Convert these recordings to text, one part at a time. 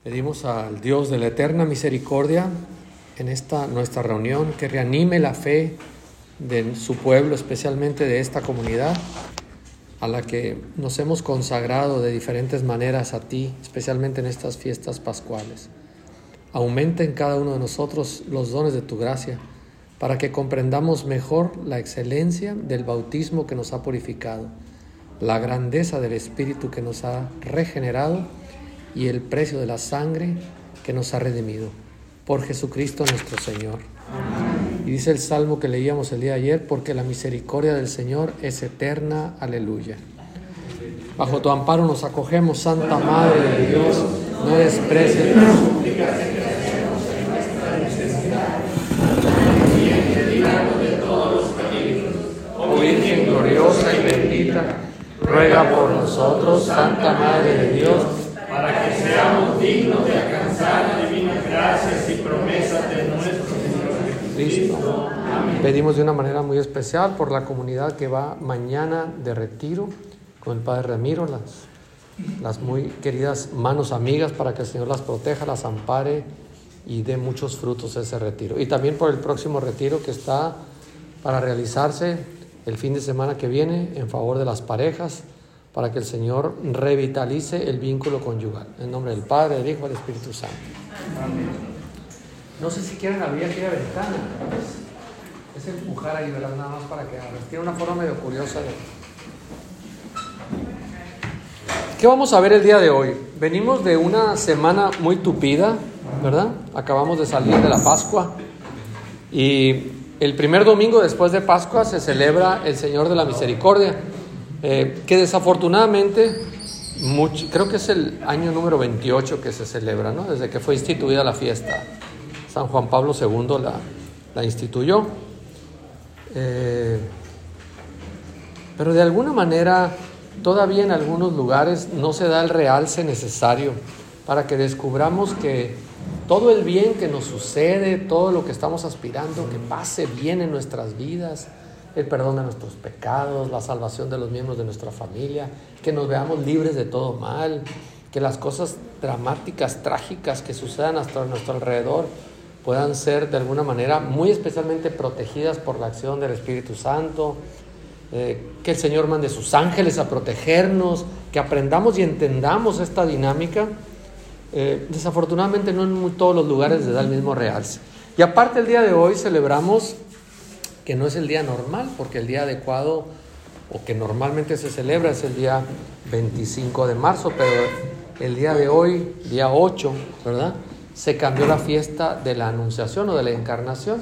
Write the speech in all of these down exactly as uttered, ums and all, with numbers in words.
Pedimos al Dios de la eterna misericordia en esta nuestra reunión que reanime la fe de su pueblo, especialmente de esta comunidad a la que nos hemos consagrado de diferentes maneras a ti, especialmente en estas fiestas pascuales. Aumenta en cada uno de nosotros los dones de tu gracia para que comprendamos mejor la excelencia del bautismo que nos ha purificado, la grandeza del Espíritu que nos ha regenerado y el precio de la sangre que nos ha redimido. Por Jesucristo nuestro Señor. Amén. Y dice el Salmo que leíamos el día de ayer, porque la misericordia del Señor es eterna. Aleluya. Bajo tu amparo nos acogemos, Santa Madre de Dios, no desprecies las súplicas que te hacemos en nuestra necesidad. De todos los peligros, oh Virgen gloriosa y bendita, ruega por nosotros, Santa Madre de Dios, para que seamos dignos de alcanzar las divinas gracias y promesas de nuestro Señor Jesucristo. Amén. Pedimos de una manera muy especial por la comunidad que va mañana de retiro con el Padre Ramiro, las, las muy queridas manos amigas, para que el Señor las proteja, las ampare y dé muchos frutos ese retiro. Y también por el próximo retiro que está para realizarse el fin de semana que viene en favor de las parejas, para que el Señor revitalice el vínculo conyugal. En nombre del Padre, del Hijo y del Espíritu Santo. Amén. No sé si quieren abrir aquella ventana. Es, es empujar ahí, ¿verdad? Nada más para que abran. Tiene una forma medio curiosa de... ¿Qué vamos a ver el día de hoy? Venimos de una semana muy tupida, ¿verdad? Acabamos de salir de la Pascua. Y el primer domingo después de Pascua se celebra el Señor de la Misericordia. Eh, que desafortunadamente, mucho, creo que es el año número veintiocho que se celebra, ¿no? Desde que fue instituida la fiesta. San Juan Pablo segundo la, la instituyó. Eh, pero de alguna manera, todavía en algunos lugares no se da el realce necesario para que descubramos que todo el bien que nos sucede, todo lo que estamos aspirando, que pase bien en nuestras vidas, el perdón de nuestros pecados, la salvación de los miembros de nuestra familia, que nos veamos libres de todo mal, que las cosas dramáticas, trágicas que sucedan hasta nuestro alrededor puedan ser de alguna manera muy especialmente protegidas por la acción del Espíritu Santo, eh, que el Señor mande sus ángeles a protegernos, que aprendamos y entendamos esta dinámica. Eh, desafortunadamente no en muy, todos los lugares se da el mismo realce. Y aparte el día de hoy celebramos que no es el día normal, porque el día adecuado o que normalmente se celebra es el día veinticinco de marzo, pero el día de hoy, día ocho, ¿verdad?, se cambió la fiesta de la Anunciación o de la Encarnación.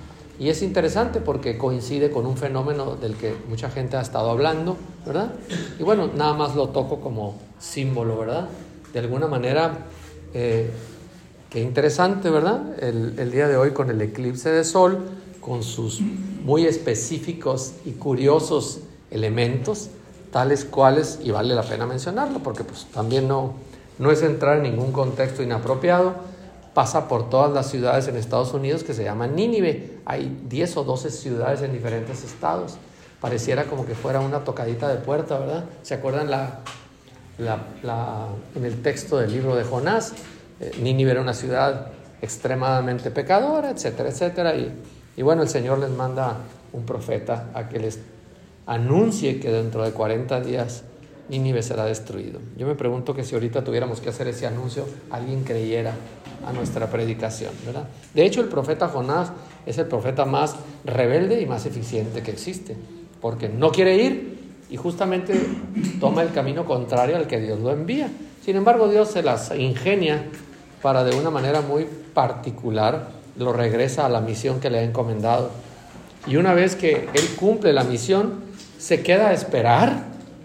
Y es interesante porque coincide con un fenómeno del que mucha gente ha estado hablando, ¿verdad? Y bueno, nada más lo toco como símbolo, ¿verdad? De alguna manera, eh, qué interesante, ¿verdad? El, el día de hoy con el eclipse de sol, con sus muy específicos y curiosos elementos, tales cuales, y vale la pena mencionarlo, porque pues también no, no es entrar en ningún contexto inapropiado, pasa por todas las ciudades en Estados Unidos que se llaman Nínive. Hay diez o doce ciudades en diferentes estados. Pareciera como que fuera una tocadita de puerta, ¿verdad? ¿Se acuerdan la, la, la, en el texto del libro de Jonás? Eh, Nínive era una ciudad extremadamente pecadora, etcétera, etcétera, y Y bueno, el Señor les manda un profeta a que les anuncie que dentro de cuarenta días Nínive será destruido. Yo me pregunto que si ahorita tuviéramos que hacer ese anuncio, alguien creyera a nuestra predicación, ¿verdad? De hecho, el profeta Jonás es el profeta más rebelde y más eficiente que existe, porque no quiere ir y justamente toma el camino contrario al que Dios lo envía. Sin embargo, Dios se las ingenia para de una manera muy particular lo regresa a la misión que le ha encomendado. Y una vez que él cumple la misión, se queda a esperar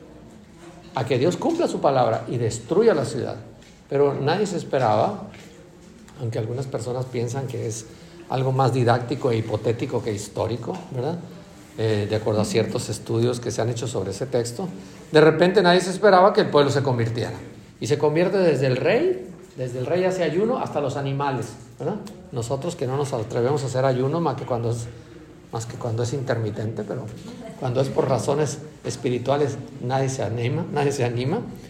a que Dios cumpla su palabra y destruya la ciudad. Pero nadie se esperaba, aunque algunas personas piensan que es algo más didáctico e hipotético que histórico, ¿verdad? Eh, de acuerdo a ciertos estudios que se han hecho sobre ese texto, de repente nadie se esperaba que el pueblo se convirtiera. Y se convierte desde el rey, desde el rey hace ayuno hasta los animales, ¿verdad? Nosotros que no nos atrevemos a hacer ayuno más que cuando es, más que cuando es intermitente, pero cuando es por razones espirituales nadie se anima, nadie se anima.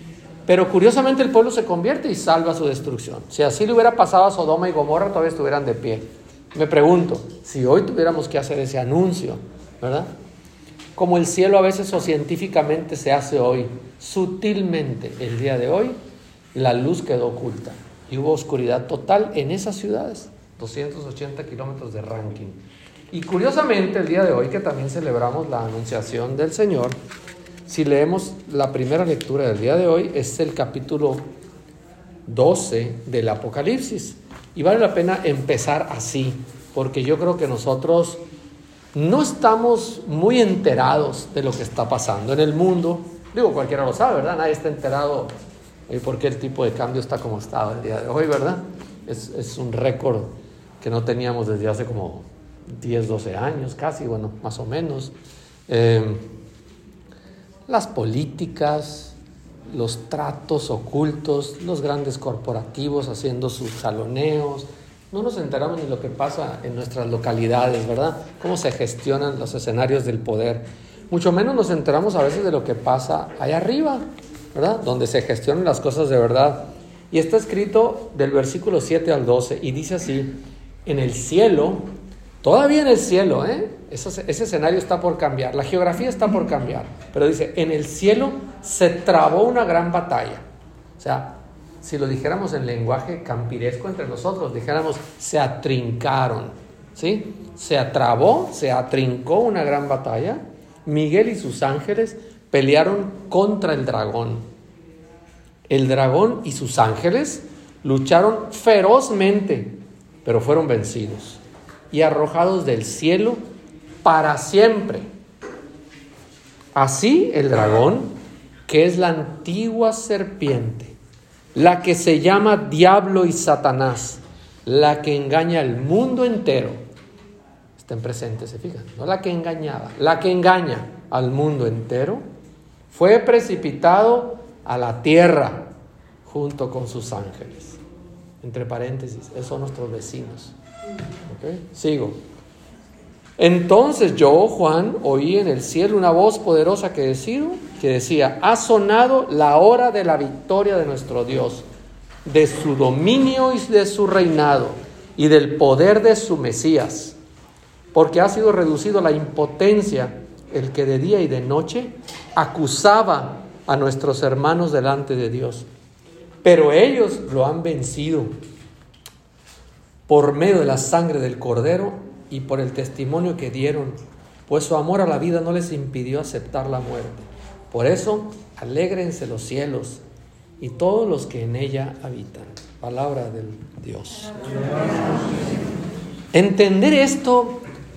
Pero curiosamente el pueblo se convierte y salva su destrucción. Si así le hubiera pasado a Sodoma y Gomorra, todavía estuvieran de pie. Me pregunto, si hoy tuviéramos que hacer ese anuncio, ¿verdad? Como el cielo a veces o científicamente se hace hoy, sutilmente el día de hoy, la luz quedó oculta y hubo oscuridad total en esas ciudades, doscientos ochenta kilómetros de ranking. Y curiosamente el día de hoy, que también celebramos la anunciación del Señor, si leemos la primera lectura del día de hoy, es el capítulo doce del Apocalipsis. Y vale la pena empezar así, porque yo creo que nosotros no estamos muy enterados de lo que está pasando en el mundo. Digo, cualquiera lo sabe, ¿verdad? Nadie está enterado de por qué el tipo de cambio está como está el día de hoy, ¿verdad? Es, es un récord que no teníamos desde hace como diez, doce años, casi, bueno, más o menos. Eh, las políticas, los tratos ocultos, los grandes corporativos haciendo sus jaloneos. No nos enteramos ni lo que pasa en nuestras localidades, ¿verdad? Cómo se gestionan los escenarios del poder. Mucho menos nos enteramos a veces de lo que pasa allá arriba, ¿verdad? Donde se gestionan las cosas de verdad. Y está escrito del versículo siete al doce y dice así: en el cielo, todavía en el cielo, ¿eh? Eso, ese escenario está por cambiar, la geografía está por cambiar, pero dice, en el cielo se trabó una gran batalla. O sea, si lo dijéramos en lenguaje campiresco entre nosotros, dijéramos, se atrincaron, ¿sí? Se atrabó, se atrincó una gran batalla. Miguel y sus ángeles pelearon contra el dragón. El dragón y sus ángeles lucharon ferozmente, pero fueron vencidos y arrojados del cielo para siempre. Así el dragón, que es la antigua serpiente, la que se llama Diablo y Satanás, la que engaña al mundo entero. Estén presentes, se fijan, no la que engañaba, la que engaña al mundo entero, fue precipitado a la tierra junto con sus ángeles. Entre paréntesis, esos son nuestros vecinos. ¿Okay? Sigo. Entonces yo, Juan, oí en el cielo una voz poderosa que decía, que decía, ha sonado la hora de la victoria de nuestro Dios, de su dominio y de su reinado, y del poder de su Mesías, porque ha sido reducido la impotencia el que de día y de noche acusaba a nuestros hermanos delante de Dios. Pero ellos lo han vencido por medio de la sangre del Cordero y por el testimonio que dieron, pues su amor a la vida no les impidió aceptar la muerte. Por eso, alégrense los cielos y todos los que en ella habitan. Palabra del Dios. Entender esto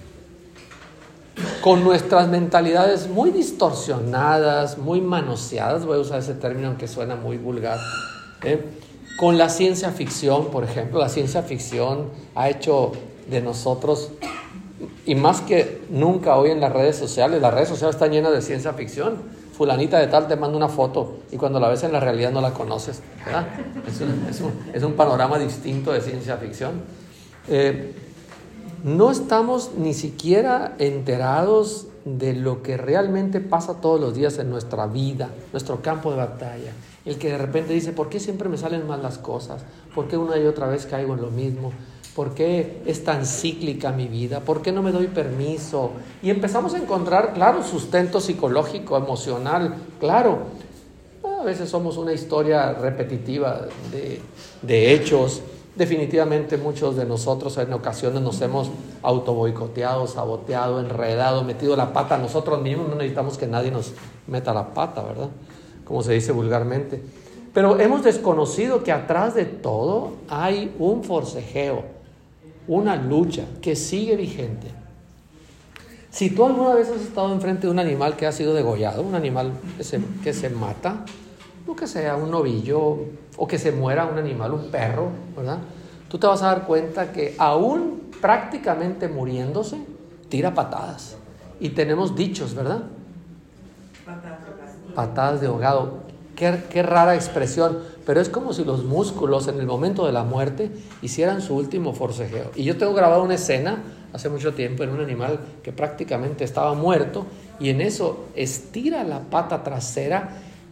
con nuestras mentalidades muy distorsionadas, muy manoseadas, voy a usar ese término aunque suena muy vulgar, ¿eh? Con la ciencia ficción, por ejemplo. La ciencia ficción ha hecho de nosotros, y más que nunca hoy en las redes sociales, las redes sociales están llenas de ciencia ficción. Fulanita de tal te manda una foto y cuando la ves en la realidad no la conoces, ¿verdad? Es un, es un, es un panorama distinto de ciencia ficción. Eh, no estamos ni siquiera enterados de lo que realmente pasa todos los días en nuestra vida, nuestro campo de batalla. El que de repente dice, ¿por qué siempre me salen mal las cosas? ¿Por qué una y otra vez caigo en lo mismo? ¿Por qué es tan cíclica mi vida? ¿Por qué no me doy permiso? Y empezamos a encontrar, claro, sustento psicológico, emocional, claro. A veces somos una historia repetitiva de, de hechos. Definitivamente muchos de nosotros en ocasiones nos hemos autoboicoteado, saboteado, enredado, metido la pata a nosotros mismos. No necesitamos que nadie nos meta la pata, ¿verdad? Como se dice vulgarmente. Pero hemos desconocido que atrás de todo hay un forcejeo, una lucha que sigue vigente. Si tú alguna vez has estado enfrente de un animal que ha sido degollado, un animal que se, que se mata, no que sea un novillo o que se muera un animal, un perro, ¿verdad? Tú te vas a dar cuenta que aún prácticamente muriéndose, tira patadas. Y tenemos dichos, ¿verdad? Patadas de ahogado. Qué, qué rara expresión, pero es como si los músculos en el momento de la muerte hicieran su último forcejeo. Y yo tengo grabado una escena hace mucho tiempo en un animal que prácticamente estaba muerto y en eso estira la pata trasera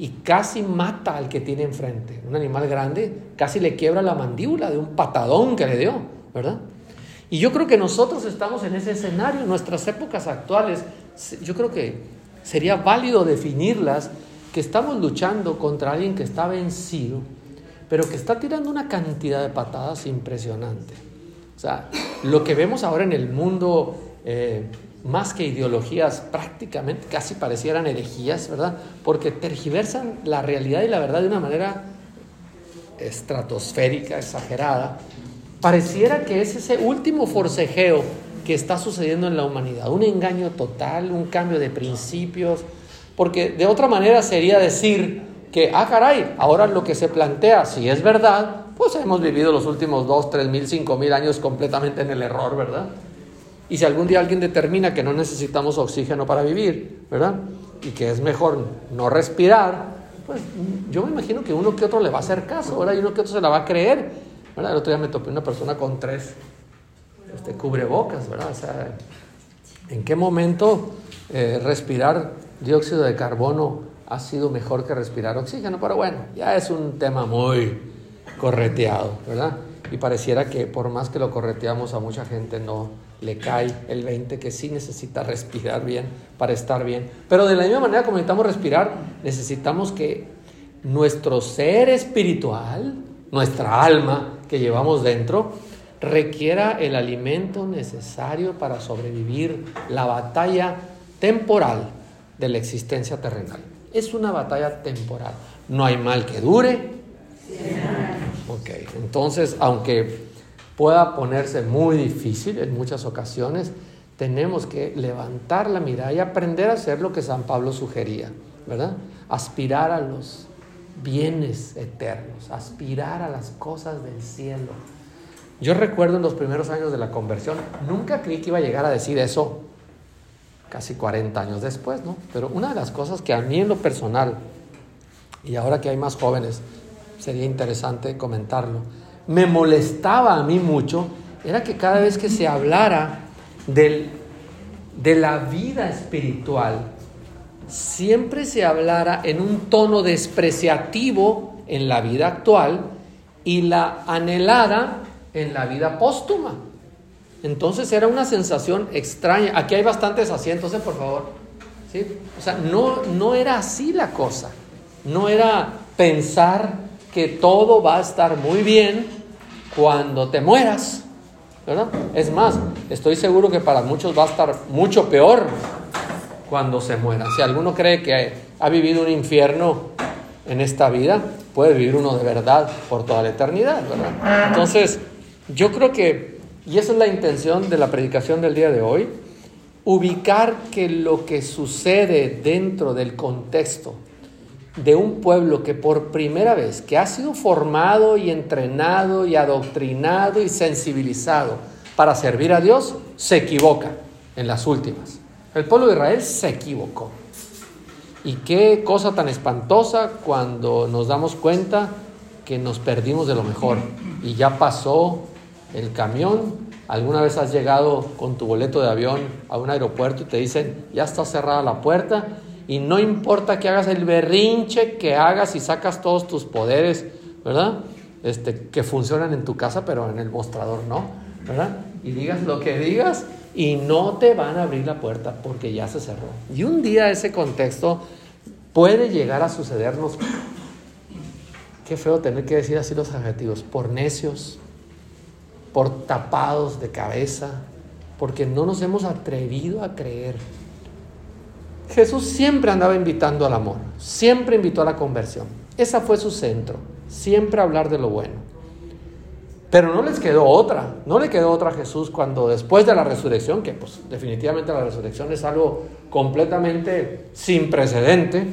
y casi mata al que tiene enfrente. Un animal grande casi le quiebra la mandíbula de un patadón que le dio, ¿verdad? Y yo creo que nosotros estamos en ese escenario, en nuestras épocas actuales. Yo creo que sería válido definirlas, que estamos luchando contra alguien que está vencido, pero que está tirando una cantidad de patadas impresionante. O sea, lo que vemos ahora en el mundo, eh, más que ideologías, prácticamente casi parecieran herejías, ¿verdad? Porque tergiversan la realidad y la verdad de una manera estratosférica, exagerada. Pareciera que es ese último forcejeo que está sucediendo en la humanidad, un engaño total, un cambio de principios, porque de otra manera sería decir que, ah caray, ahora lo que se plantea, si es verdad, pues hemos vivido los últimos dos, tres mil, cinco mil años completamente en el error, ¿verdad? Y si algún día alguien determina que no necesitamos oxígeno para vivir, ¿verdad? Y que es mejor no respirar, pues yo me imagino que uno que otro le va a hacer caso, ¿verdad? Y uno que otro se la va a creer, ¿verdad? El otro día me topé una persona con tres este, cubrebocas, ¿verdad? O sea, ¿en qué momento eh, respirar dióxido de carbono ha sido mejor que respirar oxígeno? Pero bueno, ya es un tema muy correteado, ¿verdad? Y pareciera que por más que lo correteamos, a mucha gente no le cae el veinte que sí necesita respirar bien para estar bien. Pero de la misma manera como necesitamos respirar, necesitamos que nuestro ser espiritual, nuestra alma que llevamos dentro, requiera el alimento necesario para sobrevivir la batalla temporal de la existencia terrenal. Es una batalla temporal. No hay mal que dure. Ok, entonces, aunque pueda ponerse muy difícil en muchas ocasiones, tenemos que levantar la mirada y aprender a hacer lo que San Pablo sugería, ¿verdad? Aspirar a los bienes eternos, aspirar a las cosas del cielo. Yo recuerdo en los primeros años de la conversión, nunca creí que iba a llegar a decir eso casi cuarenta años después, ¿no? Pero una de las cosas que a mí en lo personal, y ahora que hay más jóvenes, sería interesante comentarlo, me molestaba a mí mucho, era que cada vez que se hablara del, de la vida espiritual, siempre se hablara en un tono despreciativo en la vida actual y la anhelada en la vida póstuma. Entonces era una sensación extraña. Aquí hay bastantes asientos, ¿eh? Por favor. ¿Sí? O sea, no, no era así la cosa. No era pensar que todo va a estar muy bien cuando te mueras, ¿verdad? Es más, estoy seguro que para muchos va a estar mucho peor cuando se mueran. Si alguno cree que ha vivido un infierno en esta vida, puede vivir uno de verdad por toda la eternidad, ¿verdad? Entonces, yo creo que, y esa es la intención de la predicación del día de hoy, ubicar que lo que sucede dentro del contexto de un pueblo que por primera vez, que ha sido formado y entrenado y adoctrinado y sensibilizado para servir a Dios, se equivoca en las últimas. El pueblo de Israel se equivocó. Y qué cosa tan espantosa cuando nos damos cuenta que nos perdimos de lo mejor y ya pasó el camión. ¿Alguna vez has llegado con tu boleto de avión a un aeropuerto y te dicen, ya está cerrada la puerta? Y no importa que hagas el berrinche que hagas y sacas todos tus poderes, ¿verdad? Este, que funcionan en tu casa, pero en el mostrador no, ¿verdad? Y digas lo que digas y no te van a abrir la puerta porque ya se cerró. Y un día ese contexto puede llegar a sucedernos. Qué feo tener que decir así los adjetivos. Por necios, por tapados de cabeza, porque no nos hemos atrevido a creer. Jesús siempre andaba invitando al amor, siempre invitó a la conversión. Esa fue su centro, siempre hablar de lo bueno. Pero no les quedó otra, no le quedó otra a Jesús cuando después de la resurrección, que pues definitivamente la resurrección es algo completamente sin precedente,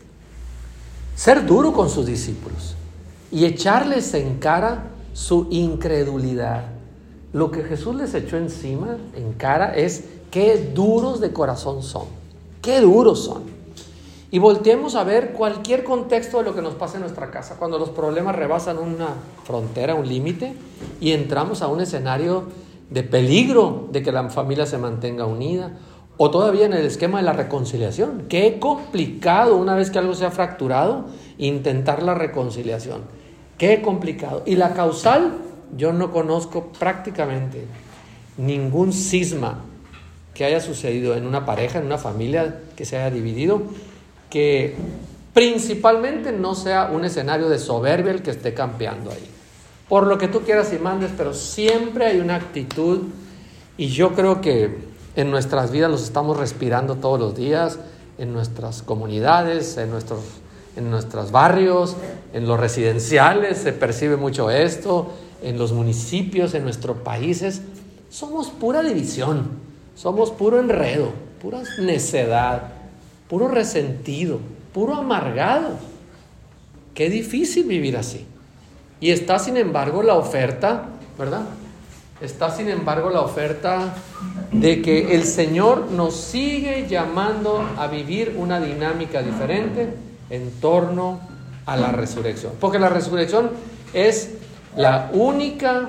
ser duro con sus discípulos y echarles en cara su incredulidad. Lo que Jesús les echó encima, en cara, es qué duros de corazón son. ¡Qué duros son! Y volteemos a ver cualquier contexto de lo que nos pasa en nuestra casa. Cuando los problemas rebasan una frontera, un límite, y entramos a un escenario de peligro de que la familia se mantenga unida, O todavía en el esquema de la reconciliación. Qué complicado una vez que algo se ha fracturado, intentar la reconciliación. Qué complicado. Y la causal, yo no conozco prácticamente ningún cisma que haya sucedido en una pareja, en una familia que se haya dividido, que principalmente no sea un escenario de soberbia el que esté campeando ahí. Por lo que tú quieras y mandes, pero siempre hay una actitud, y yo creo que en nuestras vidas los estamos respirando todos los días, en nuestras comunidades, en nuestros, en nuestros barrios, en los residenciales se percibe mucho esto, en los municipios, en nuestros países. Somos pura división, somos puro enredo, pura necedad, puro resentido, puro amargado. Qué difícil vivir así. Y está, sin embargo, la oferta, ¿verdad? Está, sin embargo, la oferta de que el Señor nos sigue llamando a vivir una dinámica diferente en torno a la resurrección. Porque la resurrección es la única,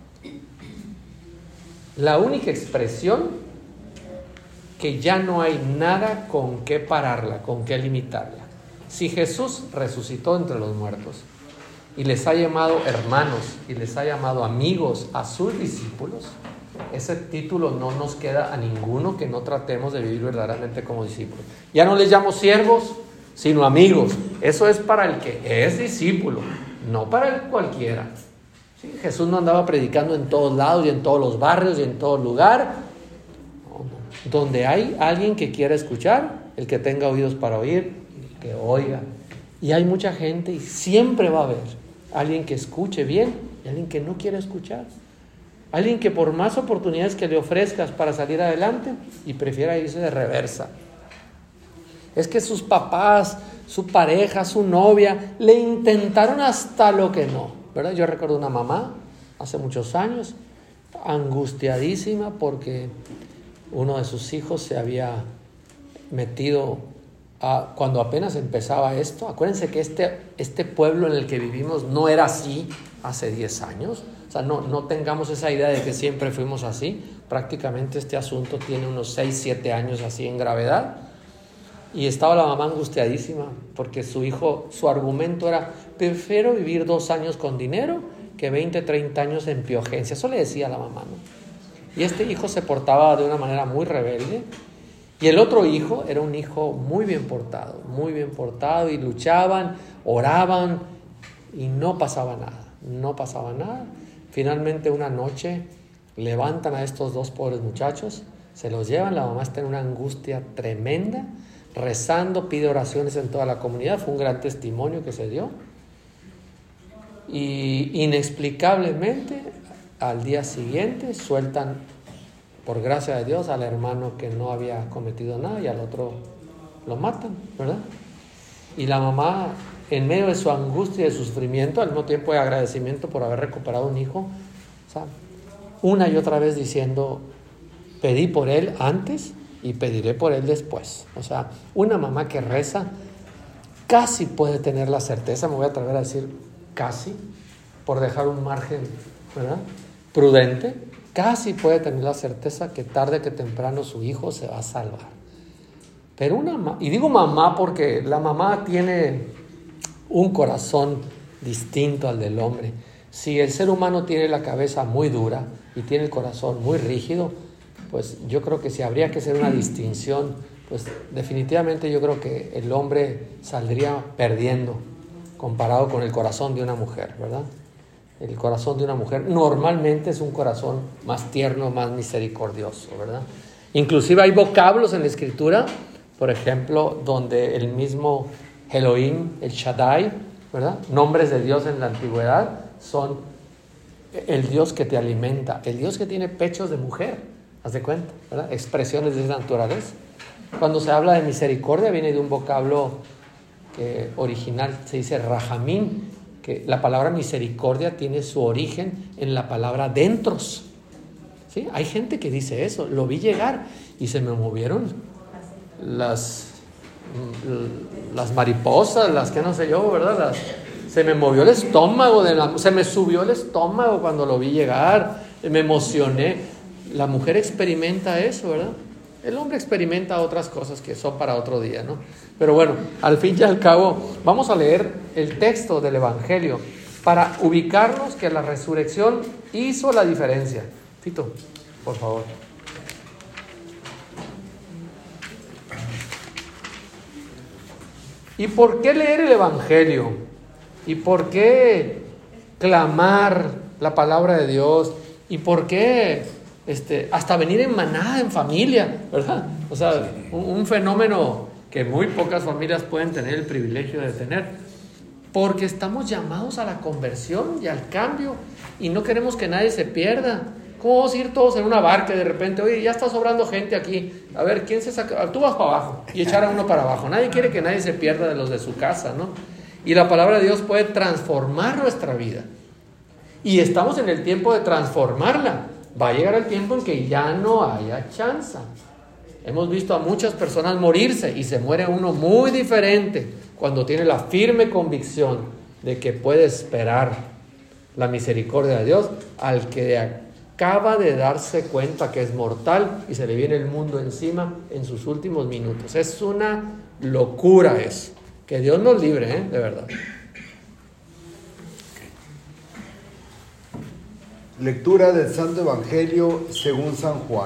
la única expresión que ya no hay nada con qué pararla, con qué limitarla. Si Jesús resucitó entre los muertos y les ha llamado hermanos y les ha llamado amigos a sus discípulos, ese título no nos queda a ninguno que no tratemos de vivir verdaderamente como discípulos. Ya no les llamo siervos, sino amigos. Eso es para el que es discípulo, no para el cualquiera. ¿Sí? Jesús no andaba predicando en todos lados y en todos los barrios y en todo lugar. No, no. Donde hay alguien que quiera escuchar, el que tenga oídos para oír, que oiga. Y hay mucha gente, y siempre va a haber alguien que escuche bien y alguien que no quiere escuchar. Alguien que por más oportunidades que le ofrezcas para salir adelante y prefiera irse de reversa. Es que sus papás, su pareja, su novia le intentaron hasta lo que no, ¿verdad? Yo recuerdo una mamá hace muchos años angustiadísima porque uno de sus hijos se había metido a, cuando apenas empezaba esto. Acuérdense que este, este pueblo en el que vivimos no era así hace diez años. O sea, no, no tengamos esa idea de que siempre fuimos así. Prácticamente este asunto tiene unos seis, siete años así en gravedad. Y estaba la mamá angustiadísima porque su hijo, su argumento era: prefiero vivir dos años con dinero que veinte, treinta años en piojencia. Eso le decía a la mamá, ¿no? Y este hijo se portaba de una manera muy rebelde. Y el otro hijo era un hijo muy bien portado, muy bien portado, y luchaban, oraban, y no pasaba nada, no pasaba nada. Finalmente una noche levantan a estos dos pobres muchachos, se los llevan, la mamá está en una angustia tremenda, rezando, pide oraciones en toda la comunidad. Fue un gran testimonio que se dio. Y inexplicablemente al día siguiente sueltan, por gracia de Dios, al hermano que no había cometido nada, y al otro lo matan, ¿verdad? Y la mamá, en medio de su angustia y de su sufrimiento, al mismo tiempo de agradecimiento por haber recuperado un hijo, o sea, una y otra vez diciendo: pedí por él antes y pediré por él después. O sea, una mamá que reza casi puede tener la certeza, me voy a atrever a decir casi, por dejar un margen, ¿verdad?, prudente, casi puede tener la certeza que tarde que temprano su hijo se va a salvar. Pero una, y digo mamá porque la mamá tiene un corazón distinto al del hombre. Si el ser humano tiene la cabeza muy dura y tiene el corazón muy rígido, pues yo creo que si habría que hacer una distinción, pues definitivamente yo creo que el hombre saldría perdiendo comparado con el corazón de una mujer, ¿verdad? El corazón de una mujer normalmente es un corazón más tierno, más misericordioso, ¿verdad? Inclusive hay vocablos en la Escritura, por ejemplo, donde el mismo Elohim, el Shaddai, ¿verdad?, nombres de Dios en la antigüedad, son el Dios que te alimenta, el Dios que tiene pechos de mujer, haz de cuenta, ¿verdad?, expresiones de esa naturaleza. Cuando se habla de misericordia viene de un vocablo eh, original, se dice Rahamim, que la palabra misericordia tiene su origen en la palabra dentros. ¿Sí? Hay gente que dice eso. Lo vi llegar y se me movieron las, las mariposas, las que no sé yo, ¿verdad? Las, se me movió el estómago, de la, se me subió el estómago cuando lo vi llegar, me emocioné. La mujer experimenta eso, ¿verdad? El hombre experimenta otras cosas que son para otro día, ¿no? Pero bueno, al fin y al cabo, vamos a leer el texto del Evangelio para ubicarnos que la resurrección hizo la diferencia. Tito, por favor. ¿Y por qué leer el Evangelio? ¿Y por qué clamar la palabra de Dios? ¿Y por qué este, hasta venir en manada, en familia, ¿verdad? O sea, un, un fenómeno que muy pocas familias pueden tener el privilegio de tener. Porque estamos llamados a la conversión y al cambio y no queremos que nadie se pierda. ¿Cómo vamos a ir todos en una barca y de repente, oye, ya está sobrando gente aquí? A ver, ¿quién se saca? Tú vas para abajo y echar a uno para abajo. Nadie quiere que nadie se pierda de los de su casa, ¿no? Y la palabra de Dios puede transformar nuestra vida. Y estamos en el tiempo de transformarla. Va a llegar el tiempo en que ya no haya chance. Hemos visto a muchas personas morirse y se muere uno muy diferente cuando tiene la firme convicción de que puede esperar la misericordia de Dios al que acaba de darse cuenta que es mortal y se le viene el mundo encima en sus últimos minutos. Es una locura eso. Que Dios nos libre, ¿eh? De verdad. Lectura del Santo Evangelio según San Juan.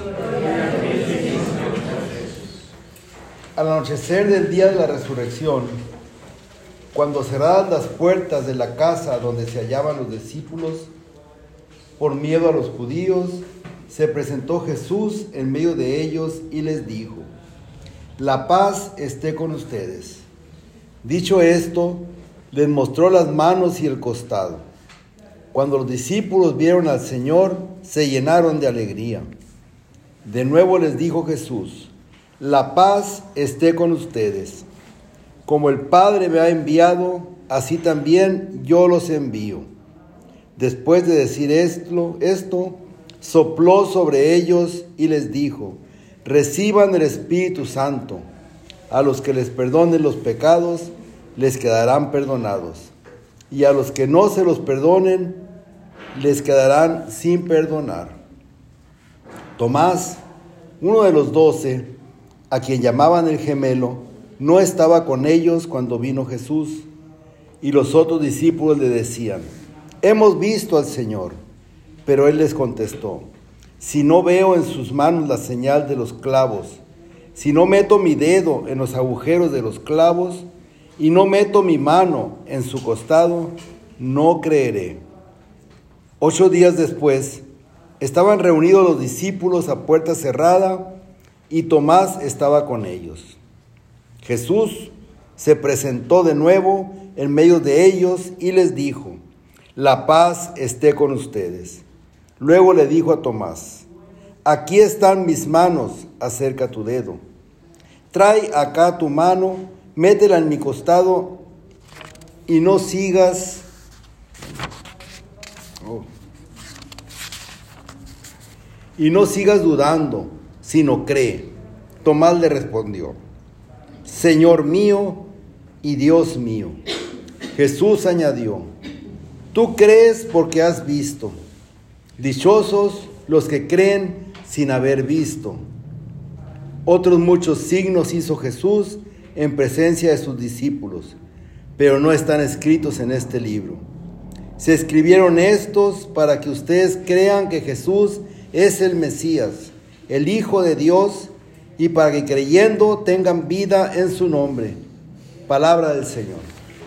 Al anochecer del día de la resurrección, cuando cerradas las puertas de la casa donde se hallaban los discípulos, por miedo a los judíos, se presentó Jesús en medio de ellos y les dijo: la paz esté con ustedes. Dicho esto, les mostró las manos y el costado. Cuando los discípulos vieron al Señor, se llenaron de alegría. De nuevo les dijo Jesús: la paz esté con ustedes. Como el Padre me ha enviado, así también yo los envío. Después de decir esto, esto, sopló sobre ellos y les dijo: reciban el Espíritu Santo. A los que les perdonen los pecados, les quedarán perdonados. Y a los que no se los perdonen, les quedarán sin perdonar. Tomás, uno de los doce, a quien llamaban el gemelo, no estaba con ellos cuando vino Jesús. Y los otros discípulos le decían: hemos visto al Señor. Pero él les contestó: si no veo en sus manos la señal de los clavos, si no meto mi dedo en los agujeros de los clavos y no meto mi mano en su costado, no creeré. Ocho días después, estaban reunidos los discípulos a puerta cerrada y Tomás estaba con ellos. Jesús se presentó de nuevo en medio de ellos y les dijo: la paz esté con ustedes. Luego le dijo a Tomás: aquí están mis manos, acerca tu dedo. Trae acá tu mano, métela en mi costado y no sigas... Oh. Y no sigas dudando, sino cree. Tomás le respondió: Señor mío y Dios mío. Jesús añadió: tú crees porque has visto. Dichosos los que creen sin haber visto. Otros muchos signos hizo Jesús en presencia de sus discípulos, pero no están escritos en este libro. Se escribieron estos para que ustedes crean que Jesús es el Mesías, el Hijo de Dios, y para que creyendo tengan vida en su nombre. Palabra del Señor.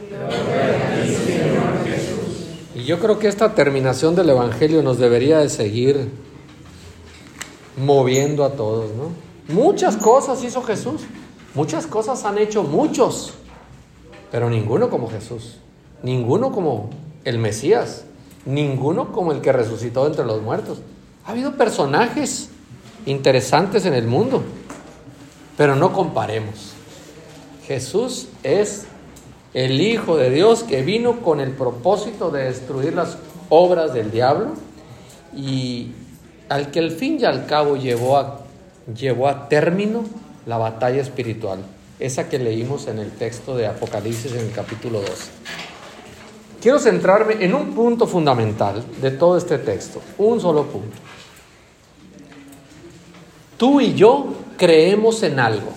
Y yo creo que esta terminación del Evangelio nos debería de seguir moviendo a todos, ¿no? Muchas cosas hizo Jesús, muchas cosas han hecho muchos, pero ninguno como Jesús, ninguno como el Mesías, ninguno como el que resucitó entre los muertos. Ha habido personajes interesantes en el mundo, pero no comparemos. Jesús es el Hijo de Dios que vino con el propósito de destruir las obras del diablo y al que al fin y al cabo llevó a, llevó a término la batalla espiritual, esa que leímos en el texto de Apocalipsis en el capítulo doce. Quiero centrarme en un punto fundamental de todo este texto, un solo punto. Tú y yo creemos en algo.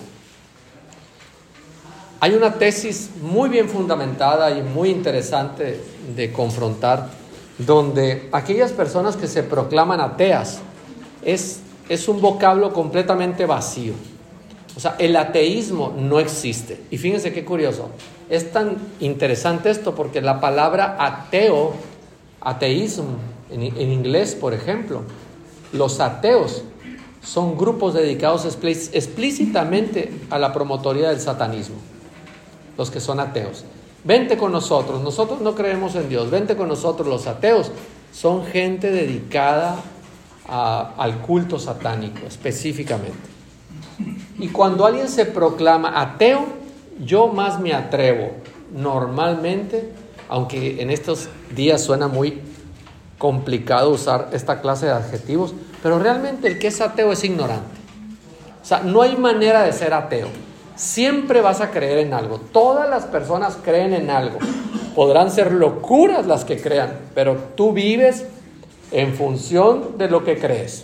Hay una tesis muy bien fundamentada y muy interesante de confrontar, donde aquellas personas que se proclaman ateas, es, es un vocablo completamente vacío. O sea, el ateísmo no existe. Y fíjense qué curioso. Es tan interesante esto porque la palabra ateo, ateísmo, en, en inglés, por ejemplo, los ateos son grupos dedicados explícitamente a la promotoría del satanismo. Los que son ateos. Vente con nosotros, nosotros no creemos en Dios, vente con nosotros. Los ateos son gente dedicada a, al culto satánico, específicamente. Y cuando alguien se proclama ateo, yo más me atrevo, normalmente, aunque en estos días suena muy complicado usar esta clase de adjetivos, pero realmente el que es ateo es ignorante. O sea, no hay manera de ser ateo. Siempre vas a creer en algo. Todas las personas creen en algo. Podrán ser locuras las que crean, pero tú vives en función de lo que crees.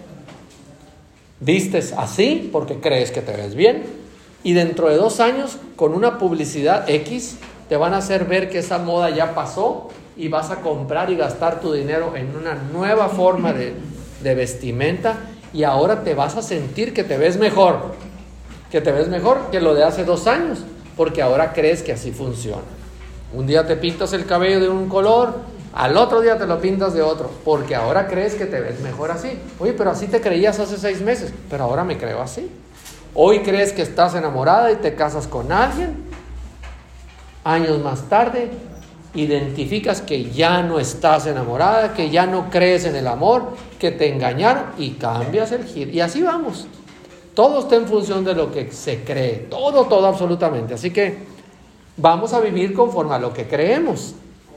Vistes así porque crees que te ves bien, y dentro de dos años, con una publicidad X, te van a hacer ver que esa moda ya pasó y vas a comprar y gastar tu dinero en una nueva forma de, de vestimenta, y ahora te vas a sentir que te ves mejor. Que te ves mejor que lo de hace dos años, porque ahora crees que así funciona. Un día te pintas el cabello de un color, al otro día te lo pintas de otro, porque ahora crees que te ves mejor así. Oye, pero así te creías hace seis meses, pero ahora me creo así. Hoy crees que estás enamorada y te casas con alguien. Años más tarde, identificas que ya no estás enamorada, que ya no crees en el amor, que te engañaron, y cambias el giro. Y así vamos. Todo está en función de lo que se cree. Todo, todo, absolutamente. Así que vamos a vivir conforme a lo que creemos.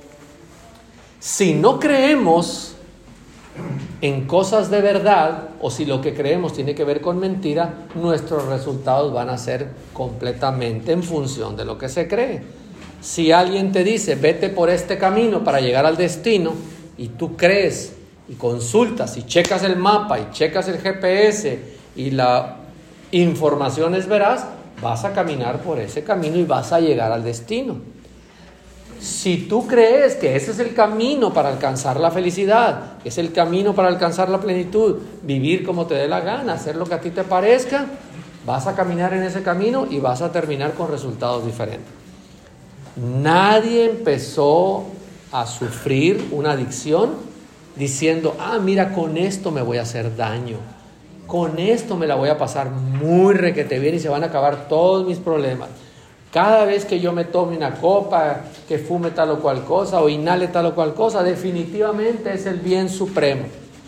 Si no creemos en cosas de verdad, o si lo que creemos tiene que ver con mentira, nuestros resultados van a ser completamente en función de lo que se cree. Si alguien te dice, vete por este camino para llegar al destino, y tú crees, y consultas, y checas el mapa, y checas el G P S, y la información es veraz, vas a caminar por ese camino y vas a llegar al destino. Si tú crees que ese es el camino para alcanzar la felicidad, es el camino para alcanzar la plenitud, vivir como te dé la gana, hacer lo que a ti te parezca, vas a caminar en ese camino y vas a terminar con resultados diferentes. Nadie empezó a sufrir una adicción diciendo, ah, mira, con esto me voy a hacer daño. Con esto me la voy a pasar muy requete bien y se van a acabar todos mis problemas. Cada vez que yo me tome una copa, que fume tal o cual cosa o inhale tal o cual cosa, definitivamente es el bien supremo.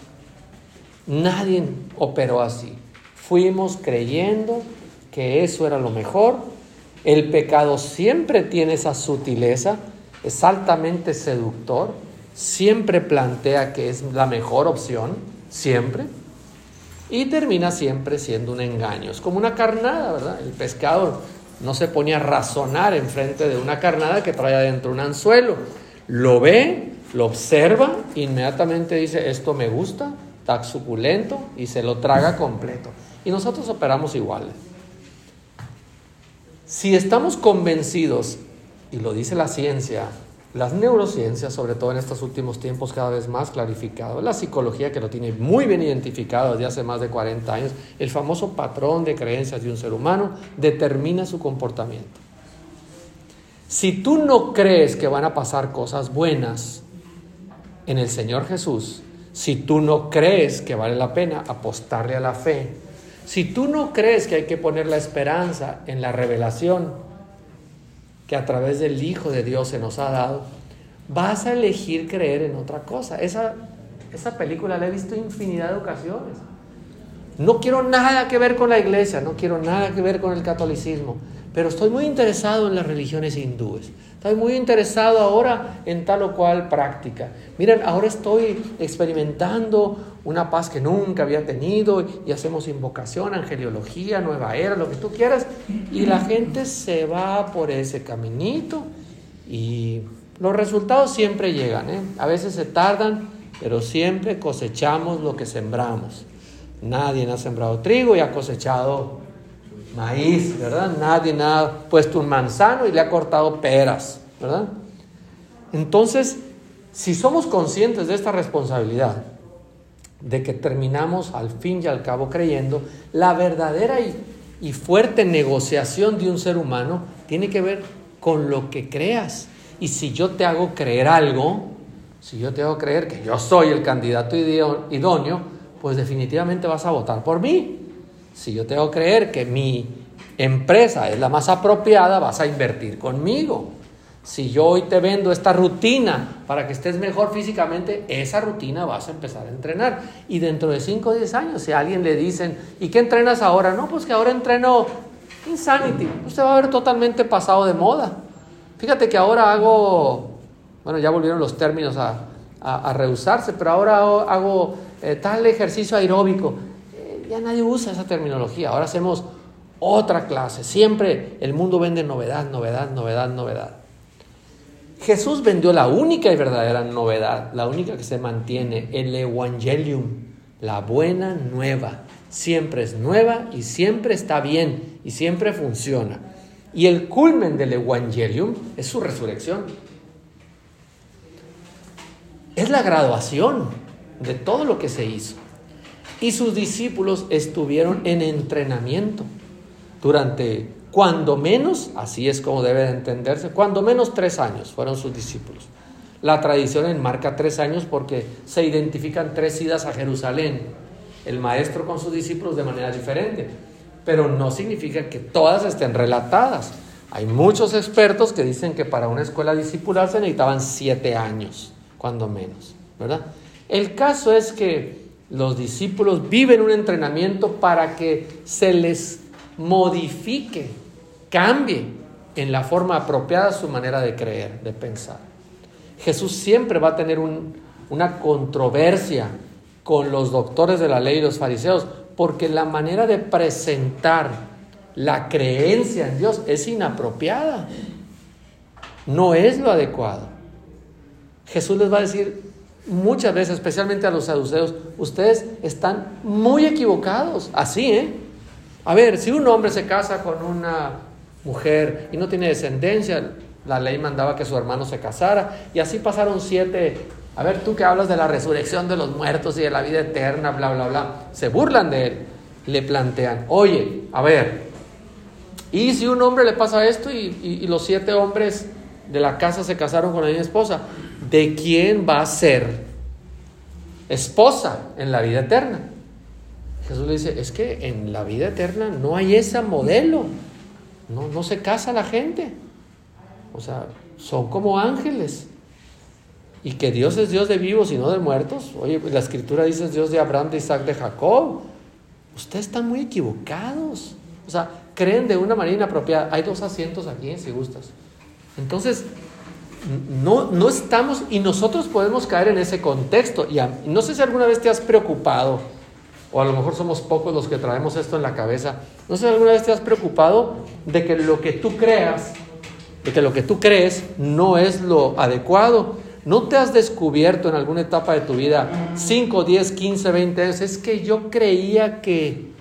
Nadie operó así. Fuimos creyendo que eso era lo mejor. El pecado siempre tiene esa sutileza, es altamente seductor, siempre plantea que es la mejor opción, siempre. Y termina siempre siendo un engaño. Es como una carnada, ¿verdad? El pescado no se pone a razonar enfrente de una carnada que trae adentro un anzuelo. Lo ve, lo observa, inmediatamente dice, esto me gusta, está suculento, y se lo traga completo. Y nosotros operamos igual. Si estamos convencidos, y lo dice la ciencia, las neurociencias, sobre todo en estos últimos tiempos, cada vez más clarificado, la psicología, que lo tiene muy bien identificado desde hace más de cuarenta años, el famoso patrón de creencias de un ser humano determina su comportamiento. Si tú no crees que van a pasar cosas buenas en el Señor Jesús, si tú no crees que vale la pena apostarle a la fe, si tú no crees que hay que poner la esperanza en la revelación que a través del Hijo de Dios se nos ha dado, vas a elegir creer en otra cosa. Esa, esa película la he visto infinidad de ocasiones. No quiero nada que ver con la iglesia, no quiero nada que ver con el catolicismo, pero estoy muy interesado en las religiones hindúes. Estoy muy interesado ahora en tal o cual práctica. Miren, ahora estoy experimentando una paz que nunca había tenido y hacemos invocación, angeliología, nueva era, lo que tú quieras. Y la gente se va por ese caminito y los resultados siempre llegan, ¿eh? A veces se tardan, pero siempre cosechamos lo que sembramos. Nadie ha sembrado trigo y ha cosechado maíz, ¿verdad? Nadie ha puesto un manzano y le ha cortado peras, ¿verdad? Entonces, si somos conscientes de esta responsabilidad, de que terminamos al fin y al cabo creyendo, la verdadera y, y fuerte negociación de un ser humano tiene que ver con lo que creas. Y si yo te hago creer algo, si yo te hago creer que yo soy el candidato idóneo, pues definitivamente vas a votar por mí. Si yo te hago creer que mi empresa es la más apropiada, vas a invertir conmigo. Si yo hoy te vendo esta rutina para que estés mejor físicamente, esa rutina vas a empezar a entrenar. Y dentro de cinco o diez años, si a alguien le dicen, ¿y qué entrenas ahora? No, pues que ahora entreno Insanity. Usted va a ver totalmente pasado de moda. Fíjate que ahora hago, bueno, ya volvieron los términos a, a, a reusarse, pero ahora hago, hago eh, tal ejercicio aeróbico. Eh, ya nadie usa esa terminología. Ahora hacemos otra clase. Siempre el mundo vende novedad, novedad, novedad, novedad. Jesús vendió la única y verdadera novedad, la única que se mantiene, el Evangelium, la buena nueva. Siempre es nueva y siempre está bien y siempre funciona. Y el culmen del Evangelium es su resurrección. Es la graduación de todo lo que se hizo. Y sus discípulos estuvieron en entrenamiento durante, cuando menos, así es como debe de entenderse, cuando menos tres años fueron sus discípulos. La tradición enmarca tres años porque se identifican tres idas a Jerusalén, el maestro con sus discípulos de manera diferente, pero no significa que todas estén relatadas. Hay muchos expertos que dicen que para una escuela discipular se necesitaban siete años, cuando menos, ¿verdad? El caso es que los discípulos viven un entrenamiento para que se les modifique, cambie en la forma apropiada su manera de creer, de pensar. Jesús siempre va a tener un, una controversia con los doctores de la ley y los fariseos, porque la manera de presentar la creencia en Dios es inapropiada, no es lo adecuado. Jesús les va a decir muchas veces, especialmente a los saduceos, ustedes están muy equivocados, así, ¿eh? A ver, si un hombre se casa con una mujer y no tiene descendencia, la ley mandaba que su hermano se casara, y así pasaron siete. A ver, tú que hablas de la resurrección de los muertos y de la vida eterna, bla, bla, bla. Se burlan de él, le plantean, oye, a ver, ¿y si un hombre le pasa esto y, y, y los siete hombres de la casa se casaron con la misma esposa? ¿De quién va a ser esposa en la vida eterna? Jesús le dice, es que en la vida eterna no hay ese modelo. No, no se casa la gente. O sea, son como ángeles. Y que Dios es Dios de vivos y no de muertos. Oye, la Escritura dice es Dios de Abraham, de Isaac, de Jacob. Ustedes están muy equivocados. O sea, creen de una manera inapropiada. Hay dos asientos aquí, si gustas. Entonces, no, no estamos, y nosotros podemos caer en ese contexto. Y a, no sé si alguna vez te has preocupado, o a lo mejor somos pocos los que traemos esto en la cabeza. No sé si alguna vez te has preocupado de que lo que tú creas, de que lo que tú crees no es lo adecuado. ¿No te has descubierto en alguna etapa de tu vida, cinco, diez, quince, veinte años, es que yo creía que...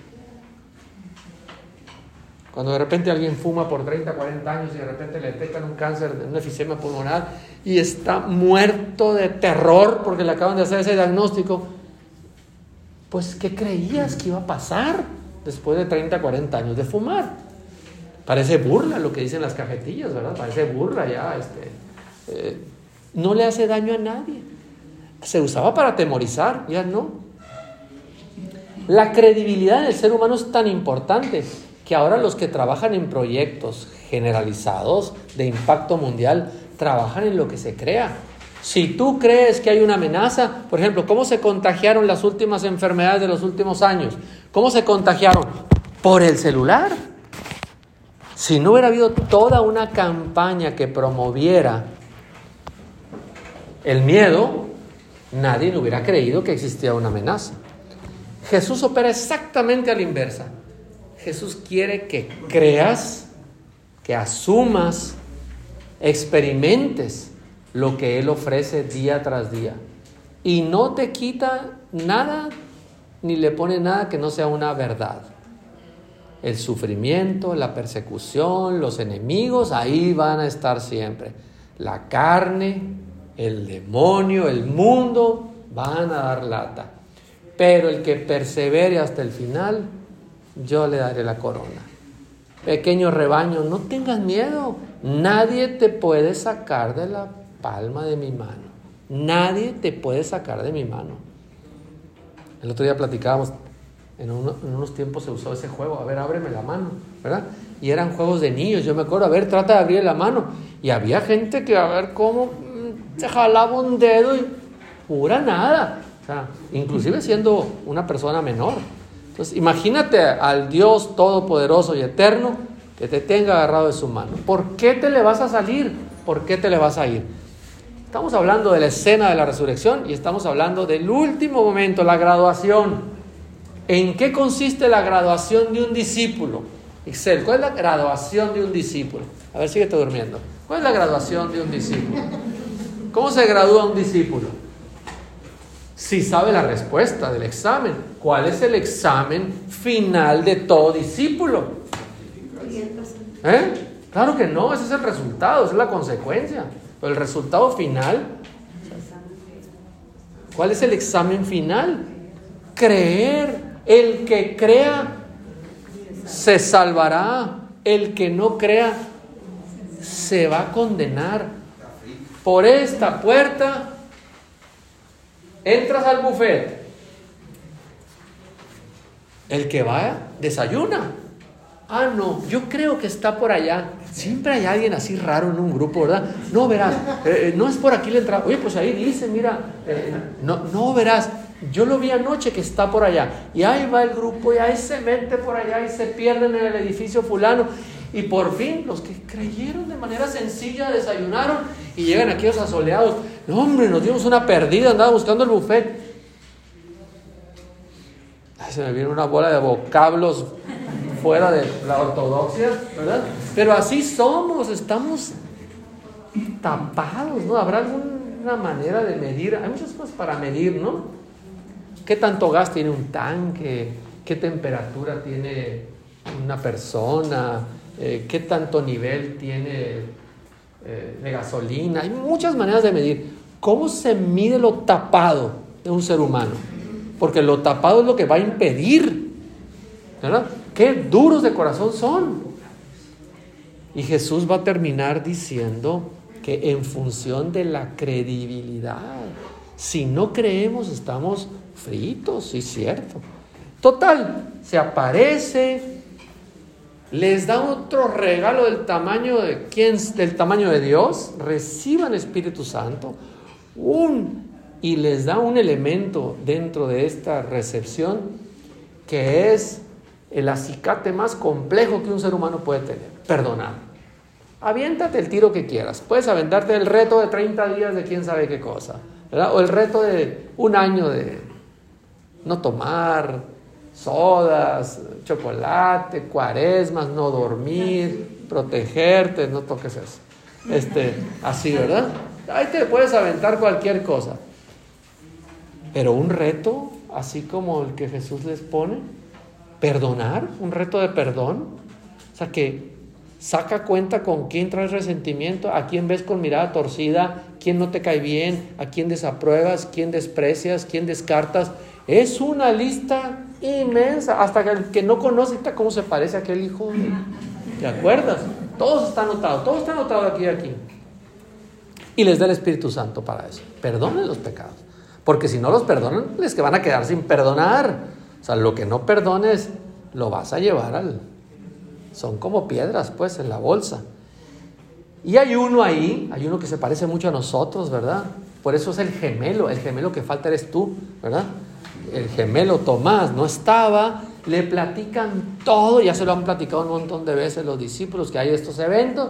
Cuando de repente alguien fuma por treinta, cuarenta años y de repente le detectan un cáncer, un efisema pulmonar y está muerto de terror porque le acaban de hacer ese diagnóstico, pues ¿qué creías que iba a pasar después de treinta, cuarenta años de fumar? Parece burla lo que dicen las cajetillas, ¿verdad? Parece burla ya, este... Eh, no le hace daño a nadie. Se usaba para atemorizar, ya no. La credibilidad del ser humano es tan importante que ahora los que trabajan en proyectos generalizados de impacto mundial trabajan en lo que se crea. Si tú crees que hay una amenaza, por ejemplo, ¿cómo se contagiaron las últimas enfermedades de los últimos años? ¿Cómo se contagiaron? Por el celular. Si no hubiera habido toda una campaña que promoviera el miedo, nadie le hubiera creído que existía una amenaza. Jesús opera exactamente a la inversa. Jesús quiere que creas, que asumas, experimentes lo que Él ofrece día tras día. Y no te quita nada ni le pone nada que no sea una verdad. El sufrimiento, la persecución, los enemigos, ahí van a estar siempre. La carne, el demonio, el mundo, van a dar lata. Pero el que persevere hasta el final, yo le daré la corona. Pequeño rebaño, no tengas miedo. Nadie te puede sacar de la palma de mi mano. Nadie te puede sacar de mi mano. El otro día platicábamos, en, uno, en unos tiempos se usó ese juego, a ver, ábreme la mano, ¿verdad? Y eran juegos de niños, yo me acuerdo, a ver, trata de abrir la mano. Y había gente que a ver cómo mmm, se jalaba un dedo y pura nada. O sea, inclusive siendo una persona menor. Entonces, imagínate al Dios todopoderoso y eterno que te tenga agarrado de su mano. ¿Por qué te le vas a salir? ¿Por qué te le vas a ir? Estamos hablando de la escena de la resurrección y estamos hablando del último momento, la graduación. ¿En qué consiste la graduación de un discípulo? Ixel, ¿cuál es la graduación de un discípulo? A ver, síguete durmiendo. ¿Cuál es la graduación de un discípulo? ¿Cómo se gradúa un discípulo? Si sabe la respuesta del examen. ¿Cuál es el examen final de todo discípulo? ¿Eh? Claro que no, ese es el resultado, esa es la consecuencia. Pero el resultado final, ¿cuál es el examen final? Creer. El que crea se salvará, el que no crea se va a condenar. Por esta puerta entras al buffet. El que va desayuna. Ah, no, yo creo que está por allá. Siempre hay alguien así raro en un grupo, ¿verdad? No, verás, eh, no es por aquí la entrada. Oye, pues ahí dice, mira, eh, no, no, verás, yo lo vi anoche que está por allá. Y ahí va el grupo y ahí se mete por allá y se pierden en el edificio fulano. Y por fin, los que creyeron de manera sencilla desayunaron y llegan aquí los asoleados. No, hombre, nos dimos una perdida, andaba buscando el buffet. Ay, se me viene una bola de vocablos fuera de la ortodoxia, ¿verdad? Pero así somos, estamos tapados, ¿no? ¿Habrá alguna manera de medir? Hay muchas cosas para medir, ¿no? ¿Qué tanto gas tiene un tanque? ¿Qué temperatura tiene una persona? Eh, ¿Qué tanto nivel tiene eh, de gasolina? Hay muchas maneras de medir. ¿Cómo se mide lo tapado de un ser humano? Porque lo tapado es lo que va a impedir, ¿verdad? Qué duros de corazón son. Y Jesús va a terminar diciendo que en función de la credibilidad, si no creemos estamos fritos, sí, cierto. Total, se aparece, les da otro regalo del tamaño de quién, del tamaño de Dios, reciban Espíritu Santo, un, y les da un elemento dentro de esta recepción que es el acicate más complejo que un ser humano puede tener: perdonar. Aviéntate el tiro que quieras. Puedes aventarte el reto de treinta días de quién sabe qué cosa, ¿verdad? O el reto de un año de no tomar sodas, chocolate, cuaresmas, no dormir, protegerte, no toques eso. Este, así, ¿verdad? Ahí te puedes aventar cualquier cosa. Pero un reto, así como el que Jesús les pone, perdonar, un reto de perdón. O sea, que saca cuenta con quién traes resentimiento, a quién ves con mirada torcida, quién no te cae bien, a quién desapruebas, quién desprecias, quién descartas. Es una lista inmensa, hasta que el que no conoce cómo se parece a aquel hijo. ¿Te acuerdas? Todo está anotado, todo está anotado aquí y aquí. Y les da el Espíritu Santo para eso. Perdonen los pecados. Porque si no los perdonan, les que van a quedar sin perdonar. O sea, lo que no perdones, lo vas a llevar al... Son como piedras, pues, en la bolsa. Y hay uno ahí, hay uno que se parece mucho a nosotros, ¿verdad? Por eso es el gemelo, el gemelo que falta eres tú, ¿verdad? El gemelo Tomás no estaba, le platican todo, ya se lo han platicado un montón de veces los discípulos que hay estos eventos.